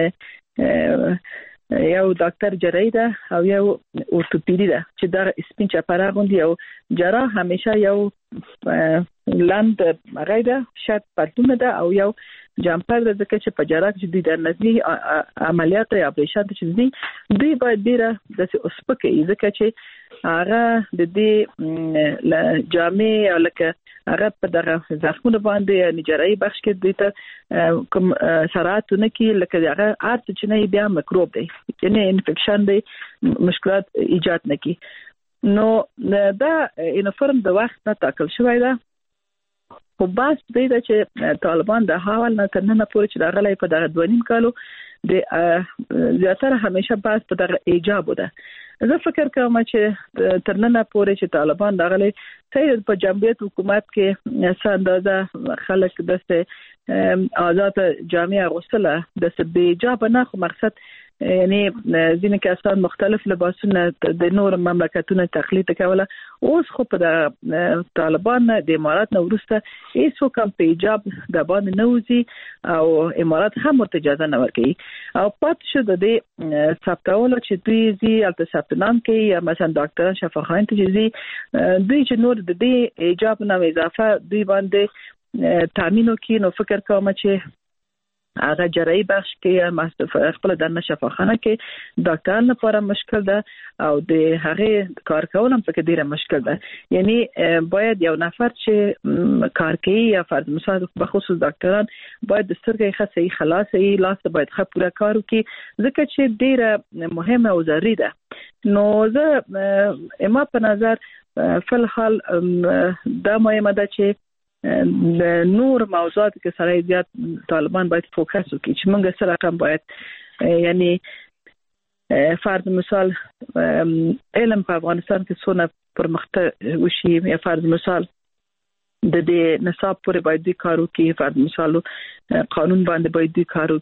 یو ډاکټر جراحي ده او یو اورتوپیدي ده چې دا سپین چپره غوندي او جراح همیشه یو لاند غیده شرط پټونه ده او یو جامپر ده ځکه چې په جراح کې د نزدي عملیات یا اپریشن چې دي دوی باید ډیره د اوسپکه ځکه چې هغه د دې جامع لکه هغه په دغه ځخونه باندې نجاري بخش کې دوی ته کوم سرعتونه کې لکه هغه ارت چې نه بیا میکروب دی یعنی انفیکشن دی مشکلات ایجاد نه کی نو دا یونیفورم د وخت نه ټاکل شوی ده خو بس دی چې طالبان د حواله نه تر نن پورې چې دغه په دغه 2.5 کالو د زیاتره همیشه بس په دغه ایجاب ده. زه فکر کوم چې تر نن پورې چې طالبان دغه صحیح په جمهوریت حکومت کې ساندازه خلک د آزاد جامعه غوښتله د بیجاب نه خو مقصد یعنی ځینې کسان مختلف لباسونه د نور مملکتونو تقلید کوله اوس خو په طالبان د امارات نو ورسته هیڅ کوم پیجاب د باندې نوځي او امارات هم ورته اجازه نه ورکوي او پات شو د دې ثبتول چې دوی زی البته ثبت نام کوي یا مثلا ډاکټر شفاخان ته زی دوی چې نور د دې ایجاب نه اضافه دوی باندې تامینو کې نو فکر کوم چې هغه جراحي بخش کې خپل د شفاخانه کې ډاکټر لپاره مشکل ده او د هغه کار کول هم پکې ډیره مشکل ده. یعنی باید یو نفر چې کار کوي یا فرض مثال بخصوص ډاکټران باید د سترګې خاصه خلاصي لاس باید ښه پوره کار وکړي ځکه چې ډیره مهمه او ضروري ده. نو زه ما په نظر فل حال دا مهمه ده چې د نور موضوعات کې سره زیات طالبان باید فوکس وکړي چې موږ سره رقم باید یعنی فرض مثال علم په افغانستان کې څونه پرمختګ وشي یا فرض مثال د دې نصاب پورې باید دوی کار وکړي فرض مثال قانون باندې باید دوی کار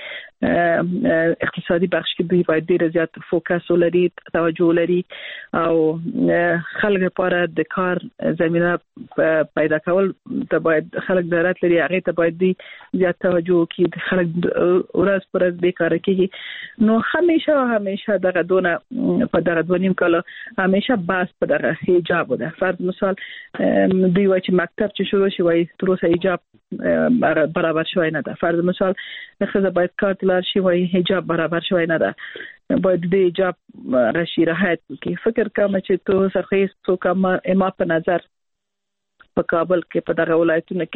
وکړي اقتصادي بخش کې دوی باید ډیر زیات فوکس ولري توجه ولري او خلک لپاره د کار زمينه پیدا کول ته باید خلک ضرورت لري هغه ته باید دوی زیات توجه وکړي خلک ورځ پر ورځ بیکاره کیږي نو همیشه دغه دونه په دغه دونیم کله همیشه باس په دغه حجاب ده فرض مثال دوی وایي چې مکتب چې شروع شي وایي تر اوسه حجاب برابر شوی نه ده فرض مثال خزه باید کار تلار شي وایي حجاب برابر شوی نه ده باید د حجاب راشي راحت کی فکر کوم چې تو سخیس تو کوم اما په نظر په کابل کې په دغه ولایتونو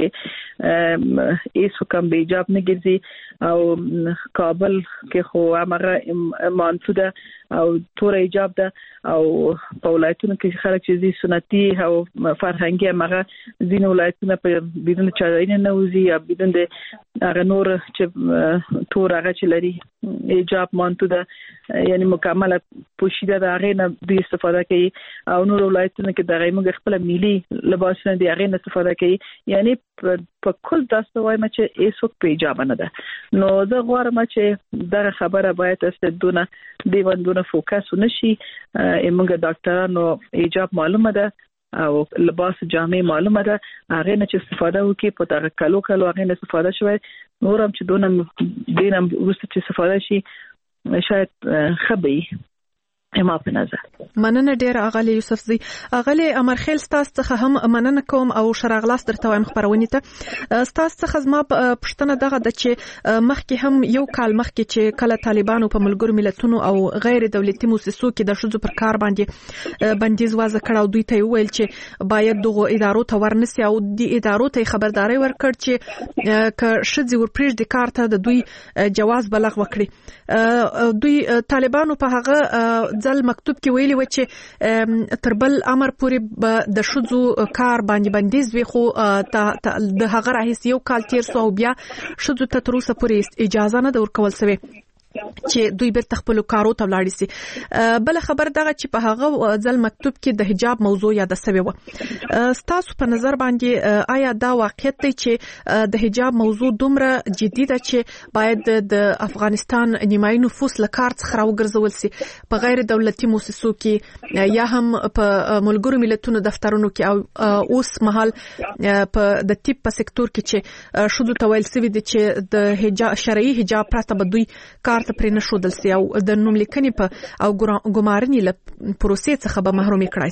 کې هیڅ کوم به حجاب نه ګرځي او کابل کې خو هغه مانسو ده او تور حجاب ده او په ولایتونو کې خلک چې سنتي او فرهنګي هغه ځین ولایتونه په بدون چارین نه وزي یا بدون د هغه نور چې تور هغه چې لري حجاب مانتو ده یعنی مکمله پوشیده ده هغه نه د استفاده کوي او نور ولایتونو کې دغه موږ خپل ملي لباسونه دی هغه نه استفاده کوي یعنی په کل تاسو وایم چې ایسو په حجاب نه ده نو زه غواړم چې دغه خبره باید استدونه دیوندونه فوکس ونشي موږ ډاکټرانو حجاب معلومه ده او لباس جامع معلومه ده هغه نه چې استفاده وکي په دغه کلو هغه نه استفاده شوی نورم چې دونه دینم وروسته چې استفاده شي شاید خبي ما په نظر مننه ډیر اغلی یوسف زی اغلی امرخیل تاسو څخه هم مننه کوم او شراغلاس درته وایم خبرونه ته تاسو څخه زما پښتنه دغه د چې مخکې هم یو کال مخکې چې کله طالبانو په ملګرو ملتونو او غیر دولتي مؤسسو کې د شذو پر کار باندې بندیز وضع کړو دوی ته ویل چې باید دغه ادارو ته ورنسي او د ادارو ته خبرداري ورکړ چې ک شذي ورپریږ د کار ته د دوی جواز بلغ وکړي دوی طالبانو په هغه ځل مکتوب کې ویلي و چې تربل امر پورې د شذو کار باندې بندیز وي خو د هغه راهیس یو کال تیر سو بیا شذو ته تر اوسه پورې اجازه نه ورکول شوی چې دوی بیرته خپل کارو ته ولاړ شي بل خبر دغه چې په هغه ځل مکتوب کې د حجاب موضوع یاد شوی و تاسو په نظر باندې آیا دا واقعیت دی چې د حجاب موضوع دومره جدي ده چې باید د افغانستان نیمایي نفوس له کار څخه راوګرځول شي په غیر دولتي مؤسسو کې یا هم په ملګرو ملتونو دفترونو کې او اوس مهال په د طب په سکتور کې چې شذو ته ویل شوی دي چې د حجاب شرعي حجاب پرته به دوی کار ته پرې نه شودل سي او د نوم لیکنې په او ګمارنې له پروسې څخه به محروم کړای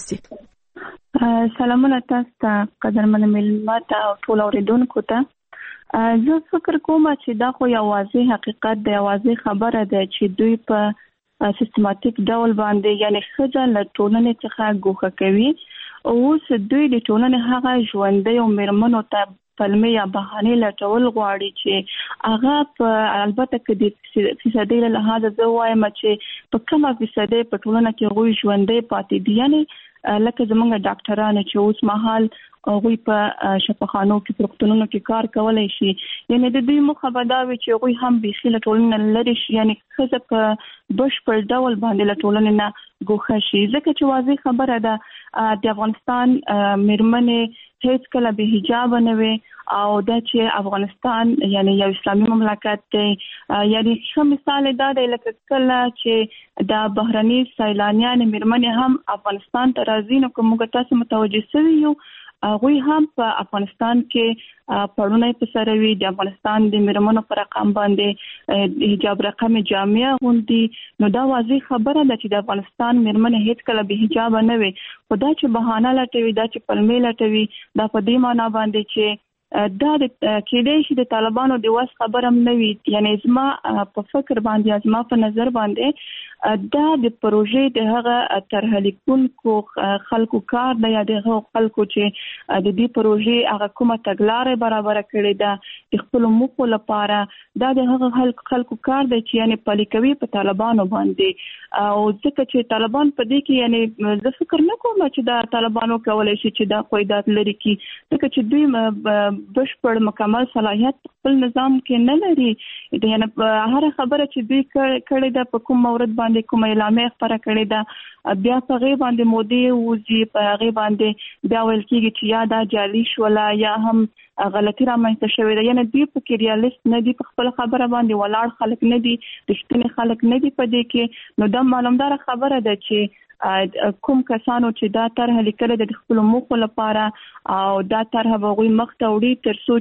سي سلامونه تاسو ته قدرمن ملت او ټول اوریدونکو ته زه فکر کوم چې دا خو یو واضح حقیقت دی واضح خبره ده چې دوی په سیستماتیک ډول باندې یعنی خځه له ټولنې څخه ګوښه کوي او دوی د ټولنې هغه ژوندۍ او مېرمنو ته پلمې یا بهانې لټول غواړي چې هغه په البته کې د فیصدي له لحاظ زه وایم چې په کومه فیصدي په ټولنه کې غوي ژوندې پاتې دي یعنی لکه زمونږ ډاکټرانو چې اوس مهال غوي په شفاخانو کې پروکتونونو کې کار کولای شي یعنی د دوی مخابداوي چې غوي هم به خله ټولنه لري یعنی خزه په بشپړ ډول باندې له ټولنې نه ګوښه شي ځکه چې واضح خبره ده د افغانستان مېرمنې هیڅ کله به حجاب نه وي او دا چې افغانستان یعنی یو اسلامي مملکت دی یعنی ښه مثال دا دی لکه کله چې د بهرني سیلانیان مېرمنې هم افغانستان ته راځي نو کوم تاسو متوجه شوي یو غوی هم په افغانستان کې پړونه په سره وی د افغانستان د مېرمنو پر رقم باندې حجاب رقم جامع غوندي نو دا واضح خبره ده چې د افغانستان مېرمنې هیڅ کله به حجاب نه وي خدا چې بهانه لټوي دا چې پلمې لټوي دا په دې معنی باندې چې دا د کېدای شي د طالبانو د واس خبره هم نه وي. یعنی زما په فکر باندې زما په نظر باندې دا د پروژې د هغه طرح لیکونکو خلکو کار دی یا د هغو خلکو چې د دې پروژې هغه کومه تګلارې برابر کړې ده د خپل موخو لپاره. دا د هغه خلکو کار دی چې یعنی پلي کوي په طالبانو باندې. او ځکه چې طالبان په دې کې یعنی زه فکر نه کوم چې دا طالبانو کولای شي چې دا قواعد لري کی ځکه چې دوی بشپړ مکمل صلاحیت خپل نظام کې نه لري. یعنی هر خبره چې دوی کړې ده په کوم مورد باندې کوم اعلامیه خبره کړې ده بیا په غي باندې مودي وزي په غي باندې بیا ویل کېږي چې یا دا جعلي شولا یا هم غلطي رامنځته شوې ده. یعنی دوی په کې ریالیست نه دي، په خپل خبره باندې ولاړ خلک نه دي، رښتینی خلک نه دي په دې کې. نو دا معلومدار خبره ده چې کوم کسانو چې دا طرح لیکل د خپل موخو لپاره او دا طرح به غوي مخ ته وړي تر څو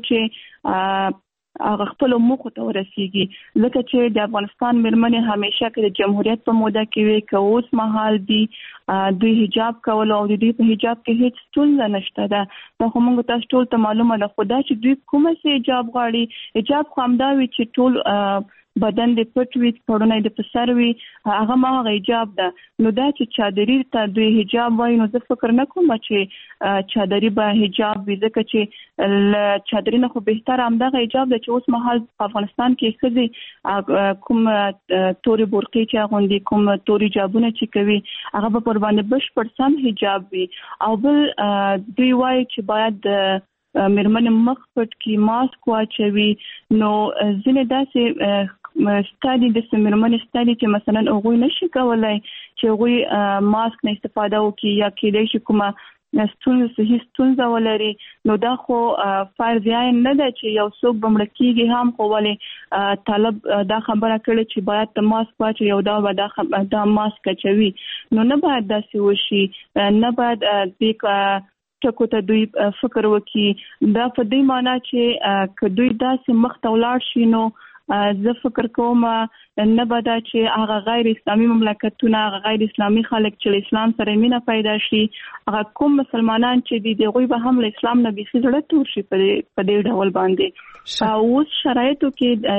چې هغه خپل موخو ته ورسیږي. ځکه چې د افغانستان مېرمنې همیشه کې د جمهوریت په موده کې وي که اوس مهال دي دوی حجاب کول او دوی په حجاب کې هیڅ ستونزه نشته ده. دا خو موږ تاسو ټول ته معلومه ده. خو دا چې دوی کومه سي حجاب غواړي، حجاب خو همدا وي چې ټول بدن د پټ وي، پړونه د پسر وي، هغه ما حجاب ده. نو دا چې چادري ته دوی حجاب وایي نو زه فکر نه کوم چې چادري به حجاب وي. ځکه چې چادري نه خو بهتر همدغه حجاب ده چې اوس مهال په افغانستان کې ښځې کوم تورې برقې چې اغوندي، کوم تورې حجابونه چې کوي، هغه به پر باندې بشپړ سم حجاب وي. او بل دوی وایي چې باید مېرمنې مخ پټ کړي، ماسک واچوي. نو ځینې داسې ستادي د مېرمنې ستادي چې مثلا هغوی نشي کولای چې هغوی ماسک نه استفاده وکړي یا کېدای شي کومه صحیح ستونزه ولري. نو دا خو فرض عین نه ده چې یو څوک به مړه کېږي هم، خو ولې طالب دا خبره کړې چې باید د ماسک واچوي او دا ماسک اچوي. نو نه باید داسې وشي، نه باید د ټکو ته دوی فکر وکړي. دا په دې معنی چې که دوی داسې مخ ته ولاړ شي نو زه فکر کوم نه به دا چې هغه غیر اسلامي مملکتونه، هغه غیر اسلامي خلک چې له اسلام سره مینه پیدا شي، هغه کوم مسلمانان چې دي هغوی به هم له اسلام نه بیخي زړه تور شي په دې ډول باندې. اوس شرایطو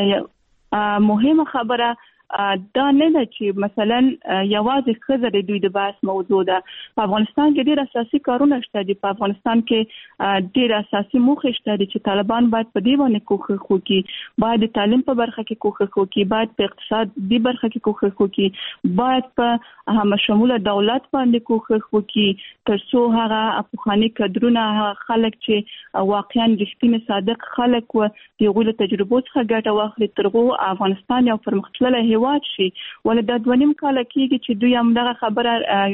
کې مهمه خبره دا نه ده چې مثلا یوازې ښځه د دوی د بحث موضوع ده. په افغانستان کې ډېر اساسي کارونه شته دي. په افغانستان کې ډېر اساسي موخې شته دي چې طالبان باید په دې باندې کوښښ وکړي، باید د تعلیم په برخه کې کوښښ وکړي، باید په اقتصادي برخه کې کوښښ وکړي، باید په همشموله دولت باندې کوښښ وکړي تر څو هغه پخواني کډرونه، هغه خلک چې واقعا رښتینی صادق خلک و د هغوی له تجربو څخه ګټه واخلي تر هغو افغانستان یو پرمختللی هیواد شي. ولې دا 2.5 کاله کېږي چې دوی همدغه خبره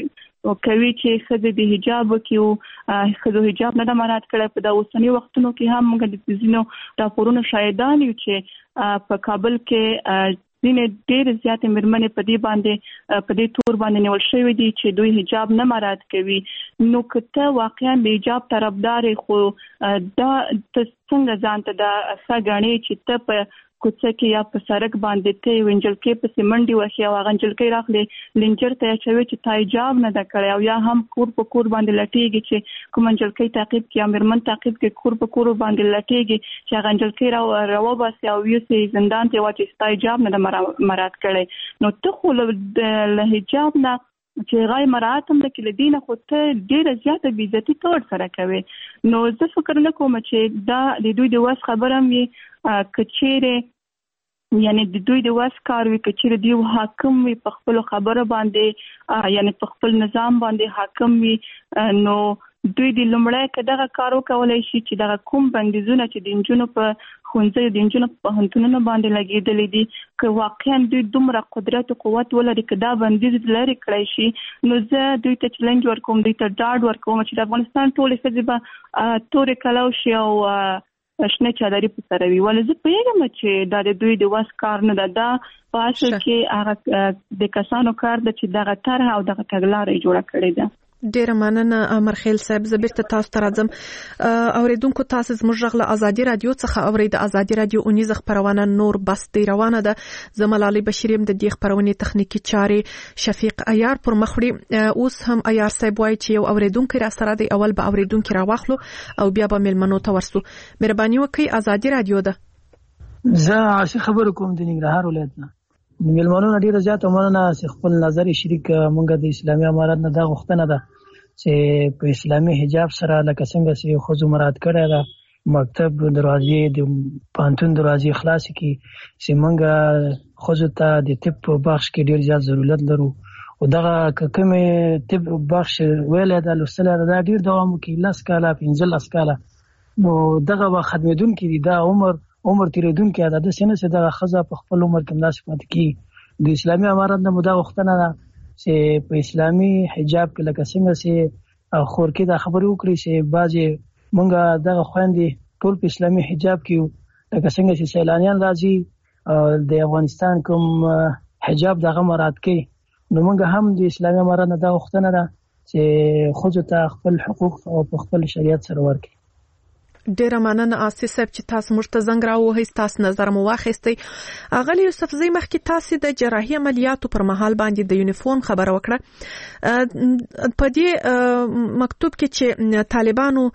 کوي چې ښځې د حجاب وکړي او ښځو حجاب نه ده مراعات کړی. په دا اوسني وختونو کې هم موږ د ځینو راپورونو شاهدان یو چې په کابل کې ځینې ډېرې زیاتې مېرمنې په دې باندې په دې تور باندې نیول شوي دي چې دوی حجاب نه مراعات کوي. نو که ته واقعا د حجاب طرفدار خو دا ته څنګه ځان ته دا ښه ګڼې چې ته په کوڅه کې یا په سړک باندې ته یو نجلۍ په سیمنډي وخی او هغه نجلۍ راغلی لنجر ته اچوي چې تا حجاب نه ده کړی، او یا هم کور په کور باندې لټېږي چې کوم نجلۍ تعقیب کړي یا مېرمن تعقیب کړي، کور په کور باندې لټېږي چې هغه نجلۍ راوباسي او یوسي زندان ته واچي چې تا حجاب نه ده مراعات کړی. نو ته خو له حجاب نه چې غای مراعات هم د کې لدینه خو ته ډېره زیاته بې عزتي تور سره کوي. نو زه فکر نه کوم چې دا د دوی د وس خبره هم وي که چیرې یعنی د دوی د وس کار وي، که چیرې دوی حاکم وي په خپل خبره باندې یعنی په خپل نظام باندې حاکم وي، نو دوی د لومړی که دغه کار وکولای شي چې دغه کوم بندیزونه چې د نجونو په ښوونځیو د نجونو په پوهنتونونو باندې لګېدلي دي که واقعا دوی دومره قدرت او قوت ولري که دا بندیز لرې کړی شي، نو زه دوی ته چلنج ورکوم، دوی ته ډاډ ورکوم چې د افغانستان ټولې ښځې به تورې کلو شي او شنه چادري په سره وي. ولې زه پوهېږم چې دا د دوی د وس کار نه ده، دا په اصل کې هغه د کسانو کار ده چې دغه طرح او دغه تګلاره یې جوړه کړې ده. ډیره مننه مرخیل صاحب. زه بیرته تاسو ته راځم. اوریدونکو تاسو زموږ غږ له ازادي رادیو څخه اورئ. د ازادي رادیو اونیزه خبرونه نور بس دی روانه ده. زملالي بشیریم د دې خبرونې تخنیکی چارې شفیق عیار پر مخ وړي. اوس هم عیار صاحب وایي چې یو اوریدونکو را سره دی. اول به اوریدونکو را واخلو او بیا به ملمنو ته ورسو. مهرباني وکړئ. ازادي رادیو ده. زه عاشق خبر کوم د ننګرهار ولایت نه. ملمنو ډیره زیاته مننه چې خپل نظر شریک مونږ د اسلامي امارات نه دا غوښتنه ده چې په اسلامي حجاب سره لکه څنګه چې خو مراد کړی ده مکتب دروازې د پانتون دروازې خلاص کی چې مونږ خو ته د طب په بخش کې ډیر زیات ضرورت لرو او دغه کومه طب بخش ویل دا لوستل دا ډیر دوام کوي 10 کاله 15 کاله نو دغه خدمتون کې دا عمر تیریدونکو د سینې سره د خزه په خپل عمر کې مناسبت کی د اسلامي امارات نه مدا وختنه ده چې په اسلامي حجاب کې لکه څنګه چې خور کې دا خبرې وکړي چې بعضي مونږه دغه خويندې ټول په اسلامي حجاب کې لکه څنګه چې سیلانیان راځي د افغانستان کوم حجاب دغه مراد کوي نو مونږ هم د اسلامي امارات نه دا وختنه ده چې خو ته خپل حقوق او په خپل شریعت سره ورکړي. ډیره مننه آصف صاحب چې تاسو موږ ته زنګ راوهئ. تاسو نظر مو واخیستی. اغلی یوسفزی مخکې تاسو د جراحي عملیاتو پر مهال باندې د یونیفورم خبره وکړه. په دې مکتوب کې چې طالبانو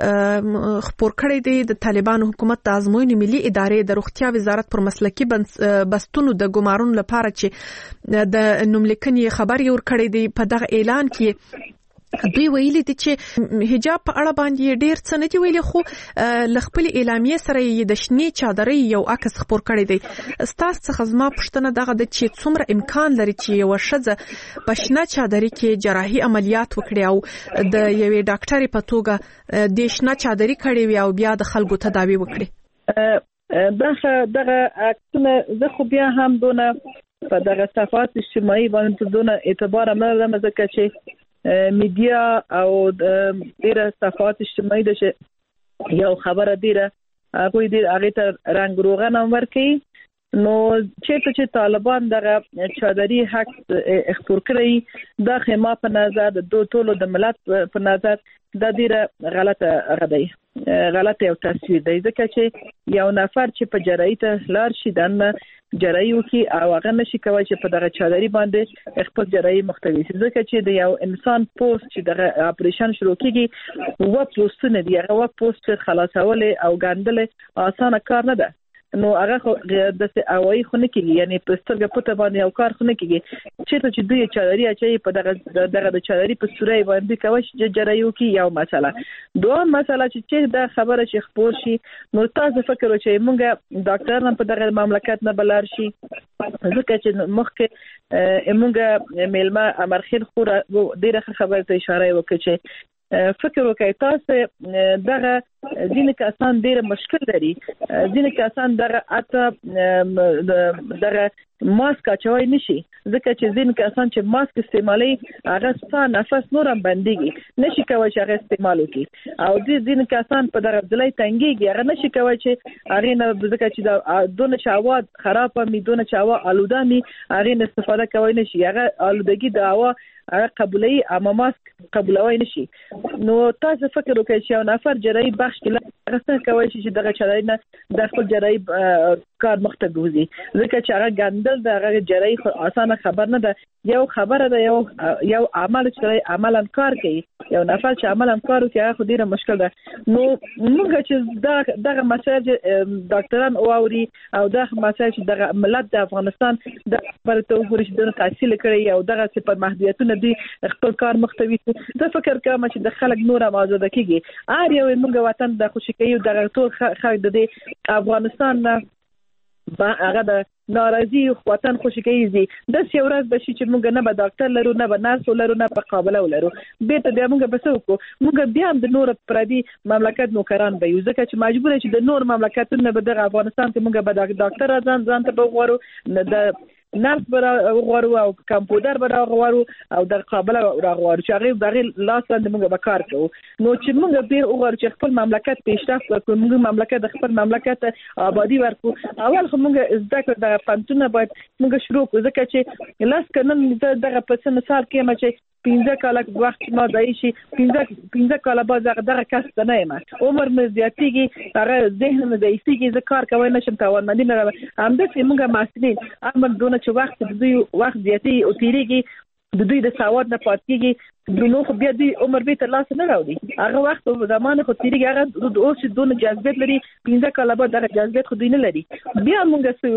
خبر کړی دی د طالبانو حکومت د ازموینې ملي ادارې د روغتیا وزارت پر مسلکي بستونو د ګمارون لپاره چې د نوملیکنې خبر یې ور کړی دی. په دغه اعلان کې دوی ویلي دي چې حجاب په اړه باندې ډیر څه نه دی ویلي خو لخپل اعلامیه سره یې د شنې چادرې یو عکس خبر کړی دی. ستاسو څخه زما پوښتنه دغه د چې څومره امکان لري چې یو شذ په شنه چادرې کې جراحي عملیات وکړي او د یوې ډاکټرې په توګه د شنه چادرې کړي وي او بیا د خلکو تداوی وکړي. دغه عکسونه زه خو بیا هم دونه په دغه صفحات اجتماعي باندې دونه اعتبار نه لرم ځکه چې میډیا او ډیره صفحات اجتماعي د یو خبره ډیره هغه ته رنگ روغن ورکي نو چې طالبان دغه چادري حق اختیار کړی دا خما په نظر د دوه ټولو د ملت په نظر دا ډیره غلطه یو تصویر دی ځکه چې یو نفر چې په جراحي ته لار شي دنه جراحي وکي او هغه نشي کوي چې په دغه چادري باندې خپل جراحي مختوي ځکه چې د یو انسان پوسټ چې دغه اپریشن شروع کیږي و پوسټونه دی هغه و پوسټ خلاصول او ګاندل اسانه کار نه ده نو هغه د اوای خونه کیږي یعنی په سترګه پټه باندې یو کار خونه کیږي چې دوی چادري اچي په دغه د چادري په سوري باندې کوي چې جراحي وکي یو مسله دوه مسله چې دا خبره چې خبر شي نو تاسو فکر وکړئ مونږه ډاکټران په دغه مملکت نه بلار شي ځکه چې مخکې مونږه میلمه امرخیل خو ډیره خبره ته اشاره وکړي چې فکر وکړئ تاسو دغه ځینې کسان ډېر مشکل لري ځینې کسان دغه ماسک اچوي نشي ځکه چې ځینې کسان چې ماسک استعمالي هغه ستاسو نفس نورم بنديږي نشي کوي چې هغه استعمال وکړي او ځینې کسان په دغه ځلای تنګيږي هغه نشي کوي چې هغه نه ځکه چې د دونه چاوا خراب می دونه چاوا آلوده می هغه استفاده کوي نشي هغه آلودگی د هوا هغه قبولي اما ماسک قبولوي نشي نو تاسو فکر وکړئ چې یو نفر جراحي بخش کې راځي کوي چې دغه چاري نه د خپل جراحي کار مخته ګوزي ځکه چې هغه ګندل د جراحي اسانه خبر نه ده یو خبره ده یو عمل چې عملاً کار کوي یو نفر چې عملاً کار کوي هغه ډیره مشکل ده نو موږ چې دغه مسایل ډاکټران اوري او دغه مسایل چې دغه ملت د افغانستان د پرته وګوري چې د تحصیل کړي او دغه په محدودیتونه دي خپل کار مختوي زه فکر کوم چې د خلک نور آزاد کیږي ار یو موږ وطن د خوشی کوي دغه ټول خلک د افغانستان نه هغه د ناراضي وطن خوشی کوي د سیورز بشي چې موږ نه به ډاکټر لرو نه به نرس لرو نه به قابله لرو به ته بیا موږ بسو کو موږ بیا د نور پردي مملکت نوکران به یو ځکه چې مجبور چې د نور مملکتونو به د افغانستان کې موږ به ډاکټر ځان ته بغوړو د نرس برا غوارو او کمپیوټر برا غوارو او د قابله غوارو چې هغه دغه لاس باندې موږ به کار کوو نو چې موږ به غوړو چې خپل مملکت پیشرفت وکړو موږ مملکت د خپل مملکت آبادی ورکو اول خو موږ زده کړو د پنځونه باید موږ شروع کړو ځکه چې لاس کنن دغه په مثال کې چې 15 کال وخت ما ځای شي 15 کال بعد دغه کس نه یم عمر مې زیاتېږي هغه ذهن مې ضعیفېږي زه کار کولی نشم توانمندي نه راوړم همداسې موږ محصلین امر دونه چې وخت د دوی وخت زیاتېږي او تېرېږي د دوی د سواد نه پاتې کېږي نو خو بیا دوی عمر به تر لاسه نه راوړي هغه وخت او زمانه خو تېرېږي هغه اوس چې دونه جذبیت لري 15 کاله بعد دغه جذبیت خو دوی نه لري بیا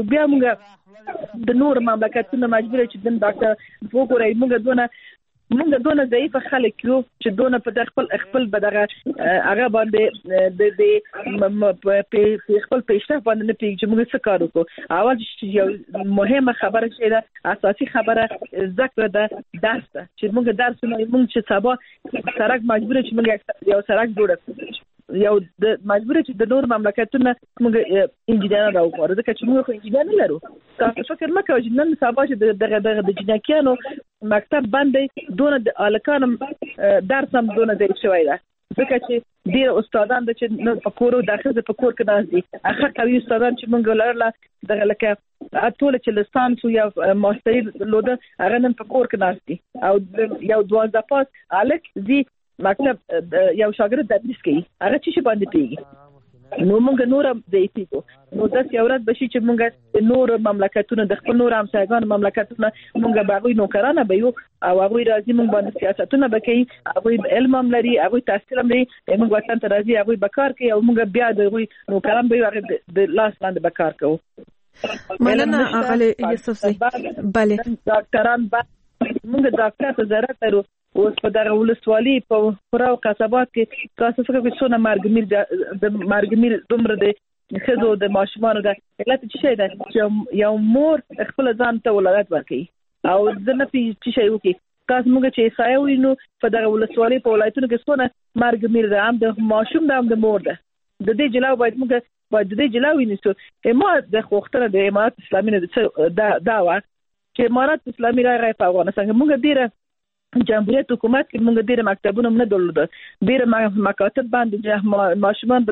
موږ د نور مملکتونو مجبور چې د ډاکټر وګورئ موږ دونه ضعیف خلک یو چې دونه په خپل بدغه هغه باندې د خپل پیشرفت باندې نه پیږي چې موږ څه کار وکړو اول چې یو مهمه خبره چې ده اساسي خبره ذکر ده درس چې موږ درس نه موږ چې سبا سرک مجبور چې موږ یو سرک جوړ کړو یو د مجبور چې د نور مملکتونو موږ انجینر راوړو ځکه چې موږ خو انجینر نه لرو تاسو فکر مکه چې نن سبا چې دغه د جنکیانو مکتب باندې دونه د الکانم درس هم دونه ځای شوی دی ځکه چې ډیر استادان د چې نن په کورو داخله په کور کې ناز دي اخر کوي استادان چې موږ لرله دغه لکه ټول چې لسانس یا ماستری لوده هغه نن په کور کې ناز دي او یو 12 پاس الک دي مکتب یو شاګرد تدریس کوي هغه چې باندې پیږي نو موږ نور ضعیفو نو داس یو ورځ بشي چې موږ نور مملکتونو د خپل نور همسایګان مملکتونو موږ باغوي نوکرانه به یو او هغه راځي موږ باندې سیاستونه وکړي هغه علم هم لري هغه تحصیل هم لري موږ وطن ته راځي هغه بکار کوي او موږ بیا د نوکران به هغه د لاس لاندې بکار کوو مننه اغلی یوسف زی بله ډاکټران موږ ډاکټر ته ضرورت لرو اوس په دغه ولسوالۍ په پوره قصبات کې تاسو فکر کوئ څونه مرګمیر دومره د ښځو د ماشومانو د علت څه شی ده چې یو مور خپل ځان ته ولادت ورکوي او د نه څه شی وکړي تاسو موږ چې احصایه وینو په دغه ولسوالۍ په ولایتونو کې څونه مرګمیر ده هم د ماشوم ده هم د مور ده د دې جلاو باید د دې جلاو ونیسو ما د خوښتنه د امارات اسلامي نه دا و چې امارات اسلامي راغی په افغانستان کې موږ ډیره جمهوریت حکومت کې موږ ډیره مکتبونه نه درلودل ډیره مکاتب باندې ماشومان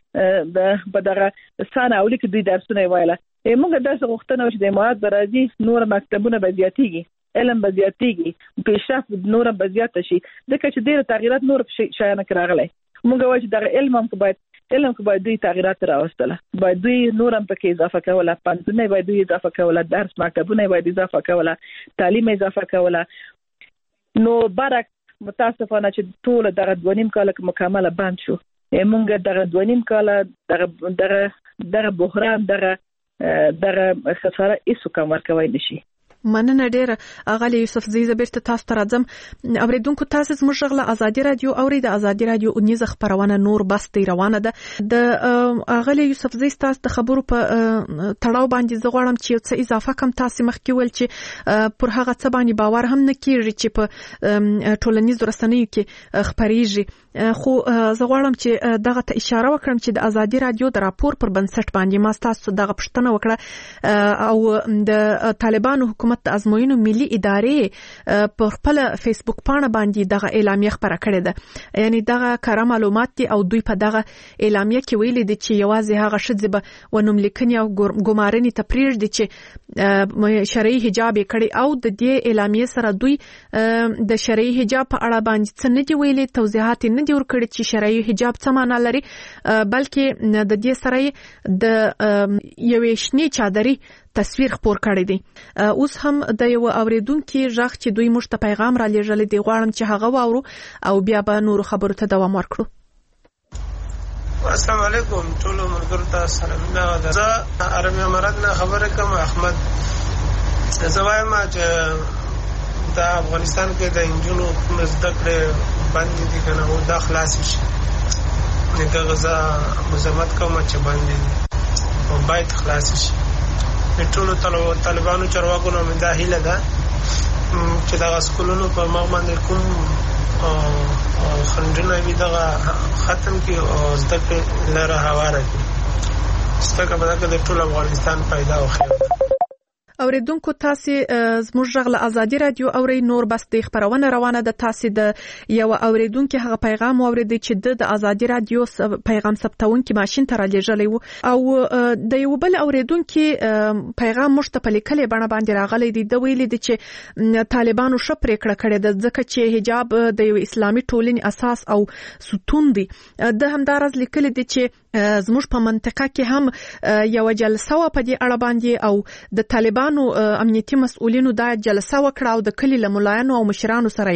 په دغه سانه اولی کې دوی درسونه وایله موږ داسې غوښتنه چې د امارات برازي نور مکتبونه به زیاتېږي علم به زیاتېږي پیشرفت نور به زیات شي ځکه چې ډیره تغیرات نور شایانه راغلي موږ وایو چې دغه علم خو باید دوی تغیرات راوستله باید دوی نور هم پکې اضافه کوله پنځونه باید دوی اضافه کوله درس مکتبونه باید اضافه کوله تعلیم اضافه کوله نو برک متاسفانه چې ټول دغه 2.5 کال مکمل بند شو موږ دغه 2.5 کال دغه بحران دغه خساره هیڅ کوم ورکوي نشي مننه ډیره اغلی یوسف زی زبرت تاسو ته راځم اوریدونکو تاسو زموږ غږ له ازادي رادیو اوري د ازادي رادیو اونیز خبرونه نور بس روانه ده د اغلی یوسف زی تاسو د خبرو په تړاو باندې زغړم چې څه اضافه کم تاسو مخکې ول چې پر هغه څه باندې باور هم نه کیږي چې په ټولنیزو رسنیو کې خبريږي خو زغړم چې دغه ته اشاره وکړم چې د ازادي رادیو د راپور پر بنسټ باندې ما تاسو دغه پښتنه وکړه او د طالبانو حکومت د ازموینو ملي ادارې په خپل فیسبوک پاڼه باندې دغه اعلامیه خبره کړې ده یعنی دغه کار معلومات دي او دوی په دغه اعلامیه کې ویلي دي چې یوازې هغه شذ به ونوم لیکنې او ګمارنې ته پریږدي چې شرعي حجاب کړي او د دې اعلامیه سره دوی د شرعي حجاب په اړه باندې څه نه دی ویلي توضیحات نه دی ورکړي چې شرعي حجاب څه معنی لري بلکې د دې سره د یوې شنې چادري تصویر خپور کړی دی اوس هم د یو اوریدونکو ژغ چې دوی موږ ته پیغام را لېږل دی غواړم چې هغه واورو او بیا به نور خبرو ته دوام ورکړو السلام علیکم ټول مرګرو ته سلامونه زه عربي امارات نه خبره کوم احمد زوایم چې د افغانستان کې د انجونو مزد کړې باندې دي کنه او د خلاص شي نه غزا مزمت کوم چې باندې او باید خلاص شي ټول طالبانو چارواکو نو دا هیله ده چې دا سکولونو په مغ باندې کوم خندونه وي دا ختم کی او زده کړه لره هواره کی ستګه به د ټول افغانستان پیدا وخی اوریدونکو تاسو زموږ غږ له ازادي رادیو اوري نور بس د خبرونه روانه ده. تاسو د یو اوریدونکو هغه پیغام اوریدي چې د ازادي رادیو پیغام ثبتونکو ماشين ته رالیږلی وو او د یو بل اوریدونکو پیغام مشته په لیکلې بڼه باندې راغلی دی. د ویلي دي چې طالبانو شپره کړه د ځکه چې حجاب د یو اسلامي ټولنې اساس او ستون دی. د همدارز لیکلي دي چې زموږ په منطقه کې هم یو جلسه و په دې اړه باندې او د طالبانو امنیتي مسؤلینو دا جلسه وکړه او د کلی له ملایانو او مشرانو سره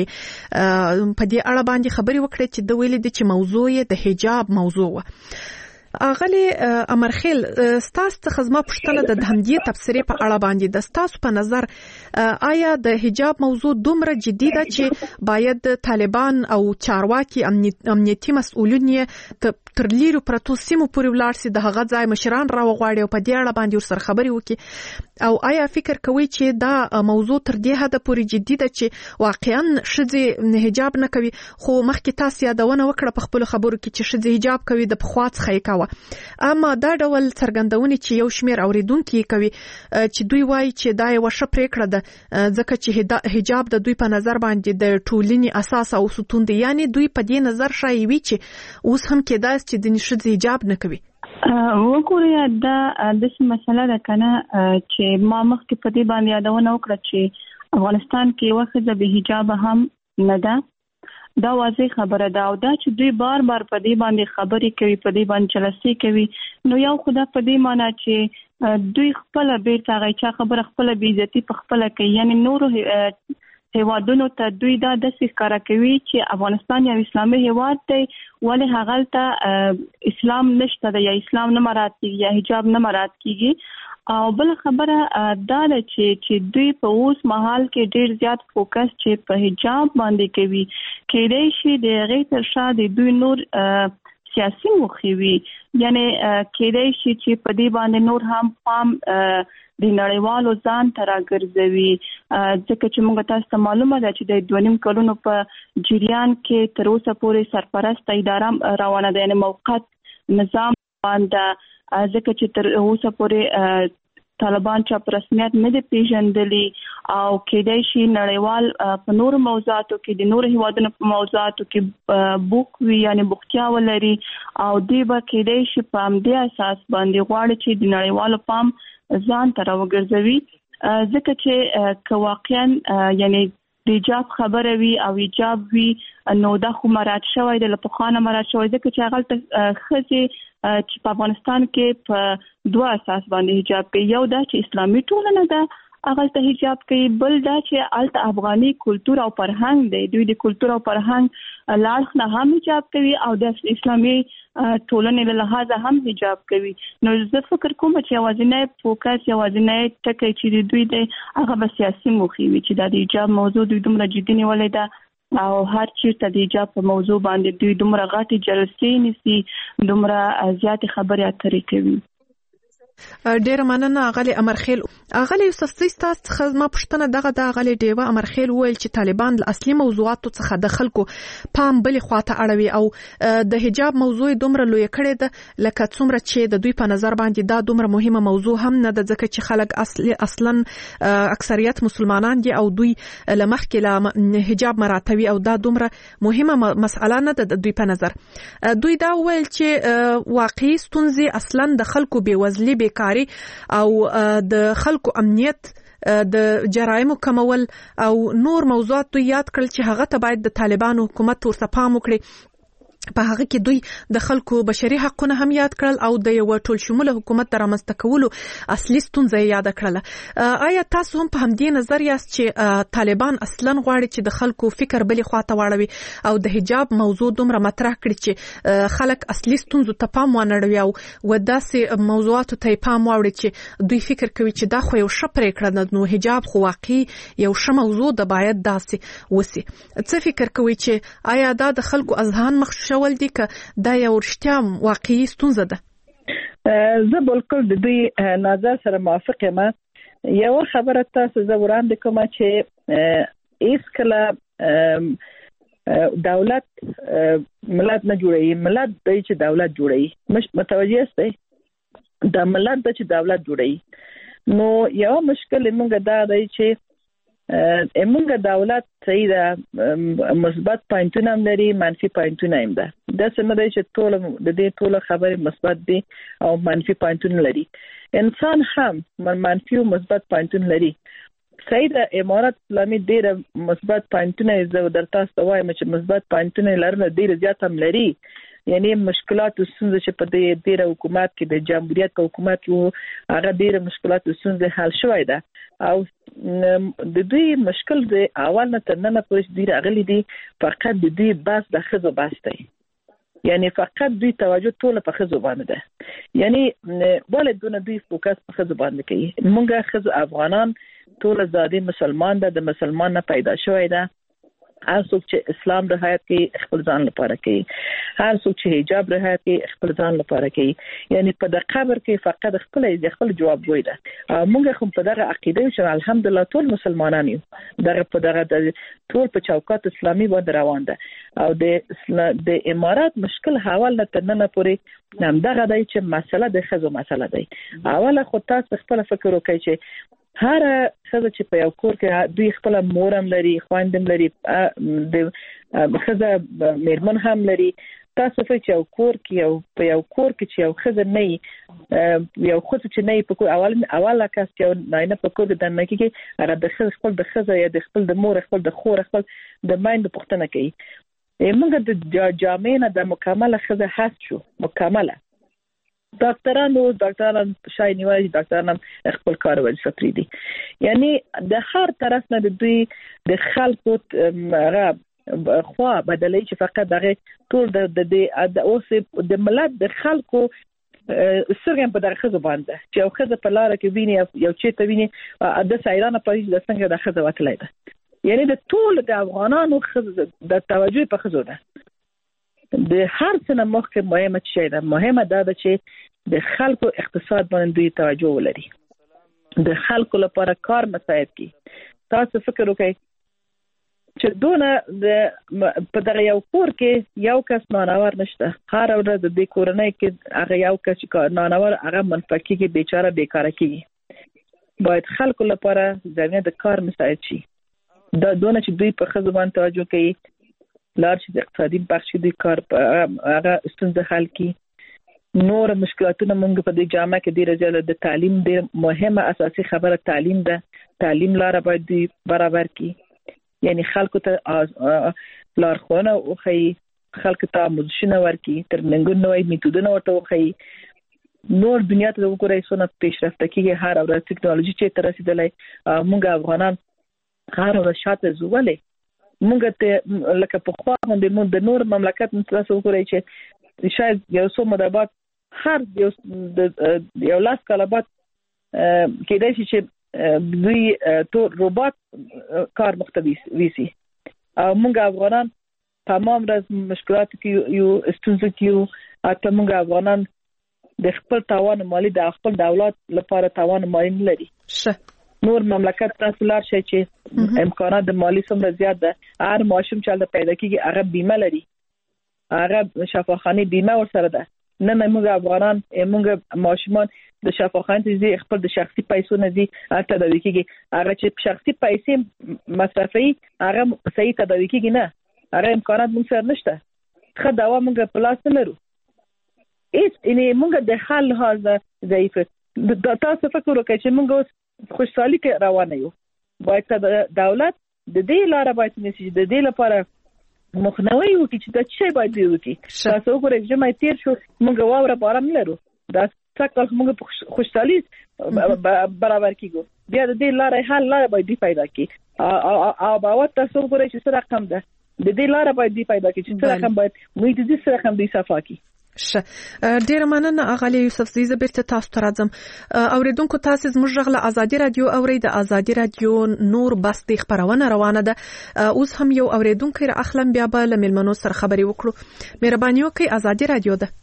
په دې اړه باندې خبري وکړه چې د ویلي دي چې موضوع یې د حجاب موضوع و. اغلی امرخیل ستاسو څخه زما پوښتنه د همدې تفسیرې په اړه باندې د ستاسو په نظر آیا د حجاب موضوع دومره جدي ده چې باید طالبان او چارواکي امنیتي مسؤلین تر لیرو پرتو سیمو پورې ولاړ سي د هغه ځای مشران راوغواړي او په دې اړه باندې ورسره خبري وکړي او آیا فکر کوي چې دا موضوع تر دې حد پورې جدي ده چې واقعا شذې حجاب نه کوي؟ خو مخکې تاسو یادونه وکړه په خپل خبرو کې چې شذې حجاب کوي د پخوا څخه یې کوي، اما دا ډول څرګندونې چې یو شمیر اوریدونکو کوي چې دوی وایي چې دا یو ښه پریکړه ده ځکه چې حجاب د دوی په نظر باندې د ټولنې اساس او ستون دی، یعنی دوی په دې نظر شایي وي چې اوس هم کېدای چې د نشد حجاب نه کوي. وګورئ دا د مسله ده کنه چې ما مخکې په دې باندې یادونه وکړه چې افغانستان کې وخت د حجاب هم نه ده، دا واضح خبره ده او دا چې دوی بار بار په دې باندې خبرې کوي، په دې باندې جلسې کوي، نو یو خدا په دې معنی چې دوی خپل بیرته غیچا خبره خپل بیزتی په خپل کوي، یعنی نور هیوادونو ته دوی دا د ښکارا کوي چې افغانستان یو اسلامي هیواد دی ولې هغه ته اسلام نشته یا اسلام نه مراد کیږي یا حجاب نه مراد کیږي. او بل خبره دا ده چې دوی په اوس مهال کې ډیر زیات فوکس چې په حجاب باندې کوي، کېدای شي د غیر تر شا د دوی نور سیاسي موخې وي، یعنی کېدای شي چې په دې باندې نور هم پام د نړیوالو ځان ته راګرځوي، ځکه چې موږ تاسو ته معلومه ده چې د 2.5 کلونو په جریان کې تر اوسه پورې سرپرست اداره روانه ده، یعنی موقت نظام باندې، ځکه چې تر اوسه پورې طالبان چا په رسمیت نه دي پیژندلي او کېدای شي نړیوال په نور موضوعاتو کې د نور هیوادونو په موضوعاتو کې بوک وي، یعنی بوختیا ولري او دی به کېدای شي په همدې اساس باندې غواړي چې د نړیوالو پام ځان ته راوګرځوي، ځکه چې که واقعا یعنی د حجاب خبره وي او حجاب وي نو دا خو مراد شوی د لپخانه مراد شوی، ځکه چې هغه خزي چې په افغانستان کې په دوه اساس باندې حجاب کوي، یو دا چې اسلامي ټولنه ده هغه ته حجاب کوي، بل دا چې الته افغاني کلچر او فرهنګ دی، دوی د کلچر او فرهنګ لاړ نه هم حجاب کوي او د اسلامي ټولنې له لحاظه هم حجاب کوي. نو زه فکر کوم چې یوازینی فوکس یوازینی ټکی چې دوی دی هغه به سیاسي موخې وي چې د حجاب موضوع دوی دومره جدي نیولې ده او هر چیرته د حجاب په موضوع باندې دوی دومره غټي جلسې نیسي، دومره زیات خبرې اترې کوي. ډیر مننه اغلی امرخیل. اغلی یوسفزی تاسو څخه ما پوښتنه دغه د اغلی ډیوه امرخیل ویل چې طالبان له اصلي موضوعاتو څخه د خلکو پام بلې خواته اړوي او د حجاب موضوع دومره لوی کړي ده لکه څومره چې د دوی په نظر باندې دا دومره مهمه موضوع هم نه ده، ځکه چې خلک اصلا اکثریت مسلمانان دي او دوی لمخکې له حجاب مراتبي او دا دومره مهمه مسأله نه ده د دوی په نظر. دوی دا ویل چې واقعي ستونزې اصلا د خلکو بیوزلي کاری او د خلکو امنیت د جرایمو کمول او نور موضوعات یاد کړل چې هغه ته باید د طالبانو حکومت ورته پام وکړي. په هغه کې دوی د خلکو بشري حقونه هم یاد کړل او د یو ټول شموله حکومت د رامنځته کولو اصلي ستونزه یاد کړل. آیا تاسو هم په همدې نظر یاست چې طالبان اصلا غواړي چې د خلکو فکر بلې خواته واړوي او د حجاب موضوع دومره مطرح کړي چې خلک اصلي ستونزو ته پام ونړوي او وداسې موضوعاتو ته پام واوړي چې دوی فکر کوي چې دا خو یو ښه پریکړه ده، نو حجاب خو واقعي یو ښه موضوع ده، باید داسې وسی. څه فکر کوي چې آیا دا د خلکو اذهان مخ شول دي که دا یو رښتیا واقعي ستونزه ده؟ زه بالکل د دوی نظر سره موافق یم. یو خبره تاسو زه وړاندې کوم چې هیڅ کله دولت ملت نه جوړوي، ملت دی چې دولت جوړوي. مش متوجه یاست؟ دا ملت دی چې دولت جوړوي. نو یو مشکل موږ دا دی چې موږ دولت صحیح ده مثبت پوینټونه هم لري منفي پوینټونه هم ده دا څه نه دی چې ټول د دې ټول خبرې مثبت دي او منفي پوینټونه لري انسان هم منفي او مثبت پوینټونه لري صحیح ده امارات اسلامي ډېر مثبت پوینټونه زه درته وایم چې مثبت پوینټونه لرنه ډېر زیات هم لري یعنی مشکلات او ستونزې چې په دې ډېر حکومت کې د جمهوریت په حکومت کې هغه ډېر مشکلات او ستونزې حل شوی ده او د دوی مشکل د اول نه تر ننه پورې ډېر اغلی دي فقط د دوی بس د ښځو بس دی یعنی فقط دوی توجه ټول په ښځو باندې ده یعنی ولې دونه دوی فوکس په ښځو باندې کوي موږ ښځو افغانان ټول زادي مسلمان ده د مسلمان نه پیدا شوی ده هر څوک چې اسلام رعایت کوي خپل ځان لپاره کوي هر څوک چې حجاب رعایت کوي خپل ځان لپاره کوي یعنی په د قبر کې فقط خپل جواب وای ده موږ هم په دغه عقیده چې الحمدلله ټول مسلمانان یو دغه په دغه ټول په چوکاټ اسلامي باندې روان ده او د امارات مشکل حواله تر نن پورې هم دغه دی چې مسله د ښځو مسله دی اوله خو تاسو خپل فکر وکړئ چې هر څه چې په یو کور کې دوی خپل مورم لري خواندم لري د ښځه میرمن هم لري تاسو په یو کور کې یو کور کې چې یو ښځه نه یو ښځه چې نه په کور اوله کس چې نه په کور د نه کې هغه د ښځه یا د خپل د مور خپل د خور خپل د مایند پوښتنه کوي موږ د جامعه نه د مکمله ښځه هست شو مکمله ډاکټران شای نیوي ډاکټران خپل کار وظیفه پری دي یعنی د هر طرف نه د دوی د خلکو هغه خوا بدلې چې فقط دغه ټول د اوس د ملت د خلکو سرګم په دغه ځو باندې چې یو خزه په لار کې ویني یو چې ته ویني د سایرانه په د څنګه د خزه وتلای ده یعنی د ټول د افغانانو خزه د توجه په خزو ده د هر څه نه مخکې مهمه شی ده مهمه ده چې د خلکو اقتصاد باندې دوی توجه ولري د خلکو لپاره کار مساعد کی تاسو فکر وکړئ چې دونه په دغه یو کور کې یو کس نانور نشته هر ورځ د دې کورنۍ کې هغه یو کس چې نانور هغه منفقي کې بیچاره بیکاره کیږي باید خلکو لپاره ځنه د کار مساعد شي دا دونه چې دوی په خزو باندې توجه کوي لار چې د اقتصادي بخش د کار هغه ستونزه حل کی نور مشکلاتونه موږ په دې جامعه کې ډیره زیاته د تعلیم ډیره مهمه اساسي خبره تعلیم ده تعلیم لار باید برابر کی یعنی خلکو ته لارښوونه وکړي خلکو ته آموزشونه ورکړي ترننګونه وایي میتودونه ورته وکړي نور دنیا ته وګورئ څونه پیشرفته کیږي هر ورځ ټکنالوژي چې تر رسیدلای موږ افغانان هر ورځ شاته زولې موږ ته لکه په خوا باندې د نور مملکت تاسو وګورئ چې شاید یو څو مدبات هر یو لاس کلابات کېدای شي چې دوی ټول روبوت کار مختلف ویسي او موږ افغانان تمام ورځ مشکلات کې یو ستونزې کې اته موږ افغانان د خپل توان مالی د خپل دولت لپاره توان مالی نه لري نور مملکت تاسو لار شي چې امکانات د مالی څومره زیات ده هر ماشوم چې د پیدا کیږي هغه بیمه لري هغه شفاخانه بیمه ورسره ده نه موږ افغانان موږ ماشومان د شفاخانه دي خپل د شخصي پیسو نه دي تداوی کیږي هغه چې شخصي پیسې مصرفي هغه صحیح تداوی کیږي نه هغه امکانات موږ سره نشته خو دا موږ په لاس نه لرو یعنی موږ د حل حال ضعیف تاسو فکر وکړئ چې موږ خوشحالي کې روانه یو باید دولت د دې لاره باید نشي د دې لپاره مخنیوي وکړي چې دا څه باید وکړي تاسو وګورئ چې مې تیر شو موږ واوره بارم لرو دا څنګه موږ خوشحالي برابر کیږو بیا د دې لاره حل لاره باید پیدا کړي او باور تاسو وګورئ چې څه رقم ده د دې لاره باید پیدا کړي چې څه رقم باید موږ دې څه رقم دی صفا کړي ډیر مننه اغلی یوسف زیزه بیرته تاسو ته راځم اوریدونکو تاسو زموږ غږ ازادي رادیو اوري د ازادي رادیو نور بستي خبرونه روانه ده اوس هم یو اوریدونکو را اخلم بیا به لملمنو سره خبري وکړو مهرباني وکړئ ازادي رادیو ده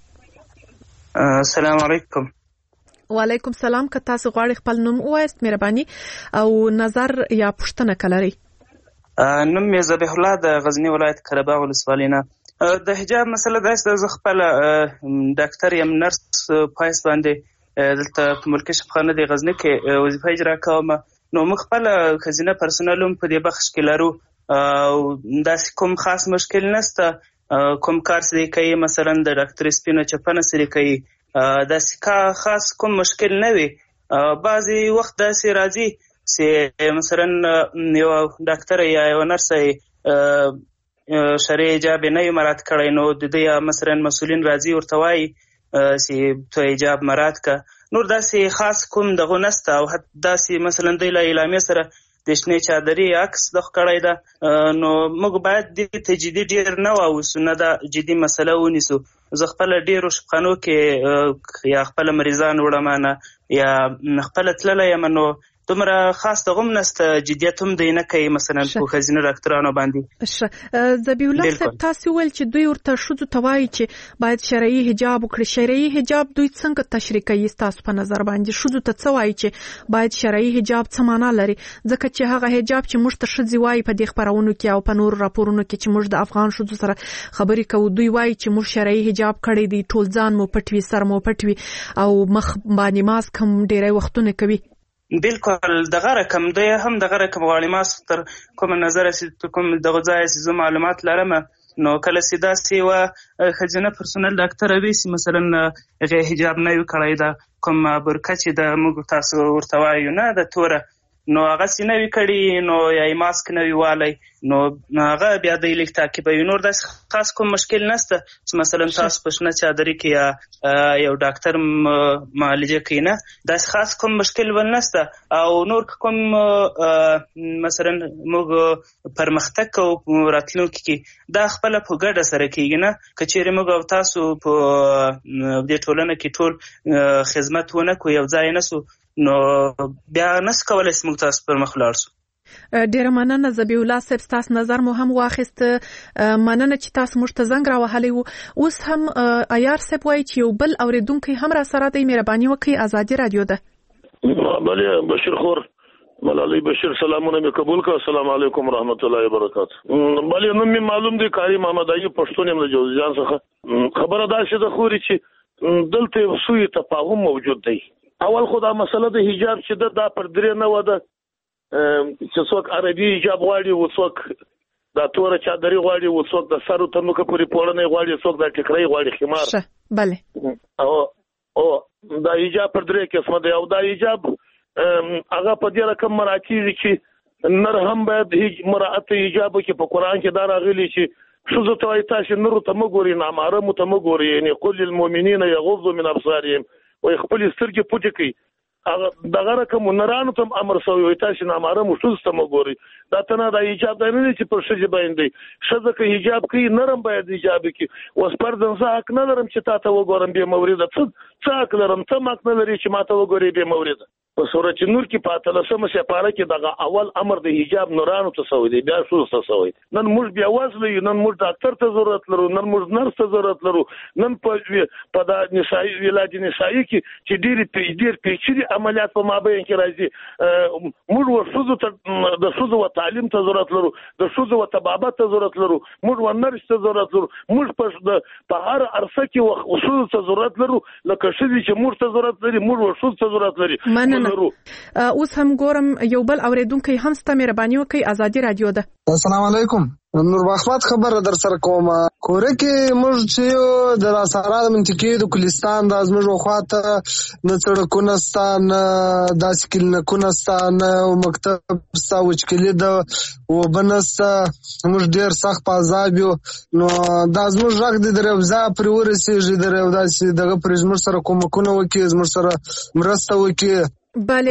السلام علیکم وعلیکم السلام که تاسو غواړئ خپل نوم ووایاست مهرباني او نظر یا پوښتنه کلري نوم یې ذبیح الله د غزنی ولایت قره‌باغ ولسوالۍ نه د حجاب مسله دا چې زه خپل ډاکټر یم نرس پایس باندې دلته په ملکي شفاخانه د غزنی کې وظیفه اجرا کوم. نو موږ خپل خزینه پرسونل هم په دې بخش کې لرو او داسې کوم خاص مشکل نشته. کوم کار سره کوي مثلا د ډاکټر سپینه چپنه سره کوي داسې خاص کوم مشکل نه وي. بعضی وخت داسې راځي چې مثلا یو ډاکټر یا یو نرس شرعي حجاب نه یې مراعات کړی نو د دې مثلا مسؤلین راځي ورته وایي چې ته حجاب مراعات که. نور داسې خاص کوم دغه نشته او داسې مثلا د اعلامیې سره د شنې چادري عکس دغه کړی ده نو موږ باید دې ته جدي ډېر نه واوسو نه دا جدي مسله ونیسو. زه خپل ډېرو شفاخانو کې یا خپل مریضان وړم نه یا خپل تللی یم نو دومره خاص دغه هم نشته جدیت هم دی نه کوي مثلا په ښځینه ډاکټرانو باندې. ذبیح الله صاحب تاسو ویل چې دوی ورته ښځو ته وایي چې باید شرعي حجاب وکړي. شرعي حجاب دوی څنګه تشریح کوي ستاسو په نظر باندې؟ ښځو ته څه وایي چې باید شرعي حجاب څه معنا لري؟ ځکه چې هغه حجاب چې موږ ته ښځې وایي په دې خپرونو کې او په نورو راپورونو کې چې موږ د افغان ښځو سره خبرې کوو دوی وایي چې موږ شرعي حجاب کړی دی ټول ځان مو پټ وي سر مو پټ وي او مخ باندې ماسک هم ډېری وختونه کوي. بالکل دغه رقم دی هم دغه رقم غواړي. ما تر کوم نظر چې کوم دغه ځای چې معلومات لرم نو کله چې داسې یوه ښځینه پرسونل ډاکټره وي چې مثلا هغې حجاب نه وي کړی ده کوم برقه چې د موږ تاسو ورته وایو نه د توره نو هغسې نه وي کړي نو یا یې ماسک نه وي والی نو هغه بیا دی لږ تعقیبوي. نور داسې خاص کوم مشکل نشته چې مثلا تاسو په شنه چادري کې یا یو ډاکټر معالجه کوي نه داسې خاص کوم مشکل ول نشته. او نور کوم مثلا موږ پرمختګ کوو راتلونکي کې دا خپله په ګډه سره کېږي نه که چیرې موږ او تاسو په دې ټولنه کې ټول خدمت ونه کړو یو ځای نه سو نو بیا نس کولی چې موږ تاسو پر مخ لاړ سو. ډیره مننه ذبیح الله صاحب ستاسو نظر مو هم واخیست. مننه چې تاسو موږ ته زنګ راوهلی وو. اوس هم عیار صاحب وایي چې یو بل اورېدونکی هم را سره دی. مهرباني وکړئ ازادي رادیو ده. بله بشیر خور ملالۍ بشیر سلامونه مې قبول کړه. السلام علیکم ورحمت الله وبرکاته. بله نوم مې معلوم دی کاری محمد ایوب پښتون یم د جوزجان څخه. خبره داسې ده خوري چې دلته یو سوی تفاهم موجود دی. اول خو دا مسله د حجاب چې دا پر درې نه وده چې څوک عربي حجاب غواړي و څوک دا توره چادري غواړي و څوک د سر تر نوکه پورې پوړنۍ غواړي څوک دا ټیکرۍ غواړي خمار بله او دا حجاب پر درې قسمه دی او دا حجاب هغه په دې رقم مراعاتېږي چې نر هم باید مراعات حجاب کې په قرآن کې دا راغلي چې ښځو ته وایي تاسې نرو ته مه ګورئ نامحرمو ته مه ګورئ یعنې قل للمؤمنین یغضوا من ابصارهم وایي خپلې سترګې پټې کړئ. دغه رقم نرانو ته هم امر شوی وایي تاسې نامحرمو ښځو ته مه ګورئ. دا ته نه دا حجاب دا نه دی چې پر ښځې باندې دی. ښځه که حجاب کوي نر هم باید حجاب وکړي. اوس فرضاً زه حق نه لرم چې تا ته وګورم بې مورده. څه حق لرم؟ ته هم حق نه لرې چې ما ته وګورې بې مورده. په سورت نور کې په 13مه سپاره کې دغه اول امر د حجاب نورانو ته شوی دی بیا ښځو ته شوی دی. نن موږ بیا وزله یو نن موږ ډاکټر ته ضرورت لرو نن موږ نرس ته ضرورت لرو نن په دا نسایي علاج نسایي کې چې ډېر پیچلي عملیات په مابین کې راځي موږ ورښځو ته د ښځو و تعلیم ته ضرورت لرو د ښځو و طبابت ته ضرورت لرو موږ و نرس ته ضرورت لرو موږ په هر عرصه کې ښځو ته ضرورت لرو لکه ښځې چې موږ ته ضرورت لري موږ ښځو ته ضرورت لري. اوس هم ګورم یو بل اوریدونکی هم ستا مهرباني وکړئ ازادي رادیو ده. السلام علیکم نور احمد خبره در سره کوم کوره کې موږ چې د راسره د منطقې د کلستان د ازمږ خواته نه سړکونه ستان د سکلنکونه ستان مکتب ستا وچکلی د وبنستا موږ ډیر سخت په عذاب یو نو د ازمږ راغ د دروازه پر ورسېږي دروازه دغه پر زمر سره کومکونه وکي زمر سره مرسته وکي. بله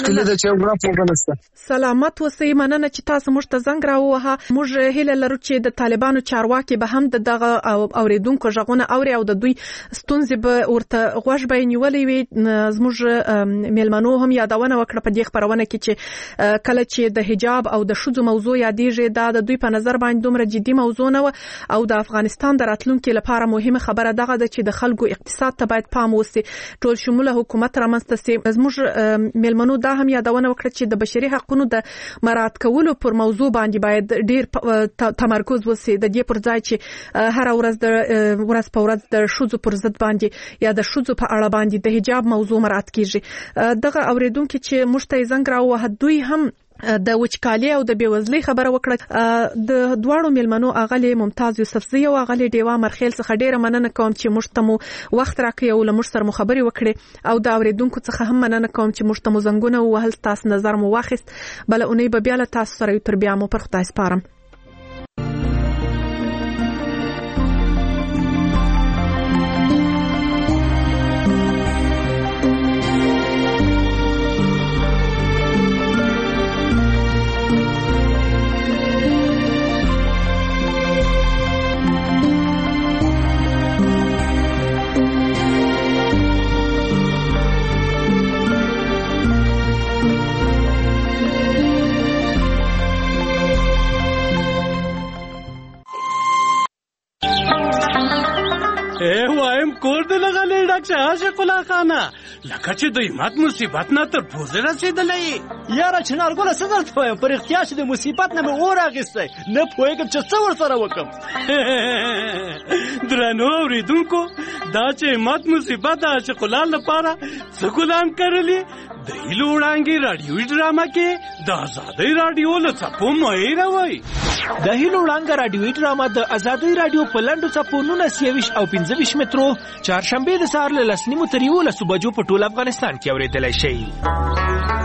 سلامت اوسئ. مننه چې تاسو موږ ته زنګ راووهه. موږ هیله لرو چې د طالبانو چارواکي به هم دغه اوریدونکو غږونه اوري او د دوی ستونزې به ورته غوږ به یې نیولی وي. زموږ میلمنو هم یادونه وکړه په دې خپرونه کې چې کله چې د حجاب او د ښځو موضوع یادېږي دا د دوی په نظر باندې دومره جدي موضوع نه وه او د افغانستان د راتلونکي لپاره مهمه خبره دغه ده چې د خلکو اقتصاد ته باید پام وسي ټول شموله حکومت رامنځته سي. زموږ میلمنو دا هم یادونه وکړه چې د بشري حقوقو د مراعات کولو پر موضوع باندې باید ډیر تمرکز وشي، د دې پر ځای چې هر ورځ په ورځ د ښځو پر ضد باندې یا د ښځو په اړه باندې د حجاب موضوع مراعات کیږي. دغه اوریدونکو چې موږ ته زنګ راووهه دوی هم د وچکالي او د بیوزلۍ خبره وکړه. د دواړو میلمنو اغلی ممتاز یوسفزی او اغلی ډیوا مرخیل څخه ډیره مننه کوم چې موږ ته مو وخت راکړی او له موږ سره مو خبرې وکړې، او د اوریدونکو څخه هم مننه کوم چې موږ ته مو زنګونه ووهل، تاسو نظر مو واخیست. بل اونۍ به بیا له تاسو سره یو، تر بیا مو پر خدای سپارم. وایم کور دې لغلې ډاکټر عاشق الله خانه لکه چې د همت مصیبت نه تر پوزې رسېدلې. یاره چنارګله څه درته وایم، پر اختیار چې د مصیبت نه مې اور اخیستی، نه پوهېږم چې څه ورسره وکړم. درنو اورېدونکو، دا چې همت مصیبت د عاشق الله لپاره څه ګلان کرلي، د هیلو وړانګې راډیوي ډرامه کې د ازادۍ راډیو له څپو مه هېروئ. د هیلو وړانګه راډیوي ډرامه د ازادۍ راډیو په لنډو څپو 19 او 25 مترو چهارشنبې د سهار له 10:30 تر 11 بجو په ټول افغانستان کې اورېدلی شئ.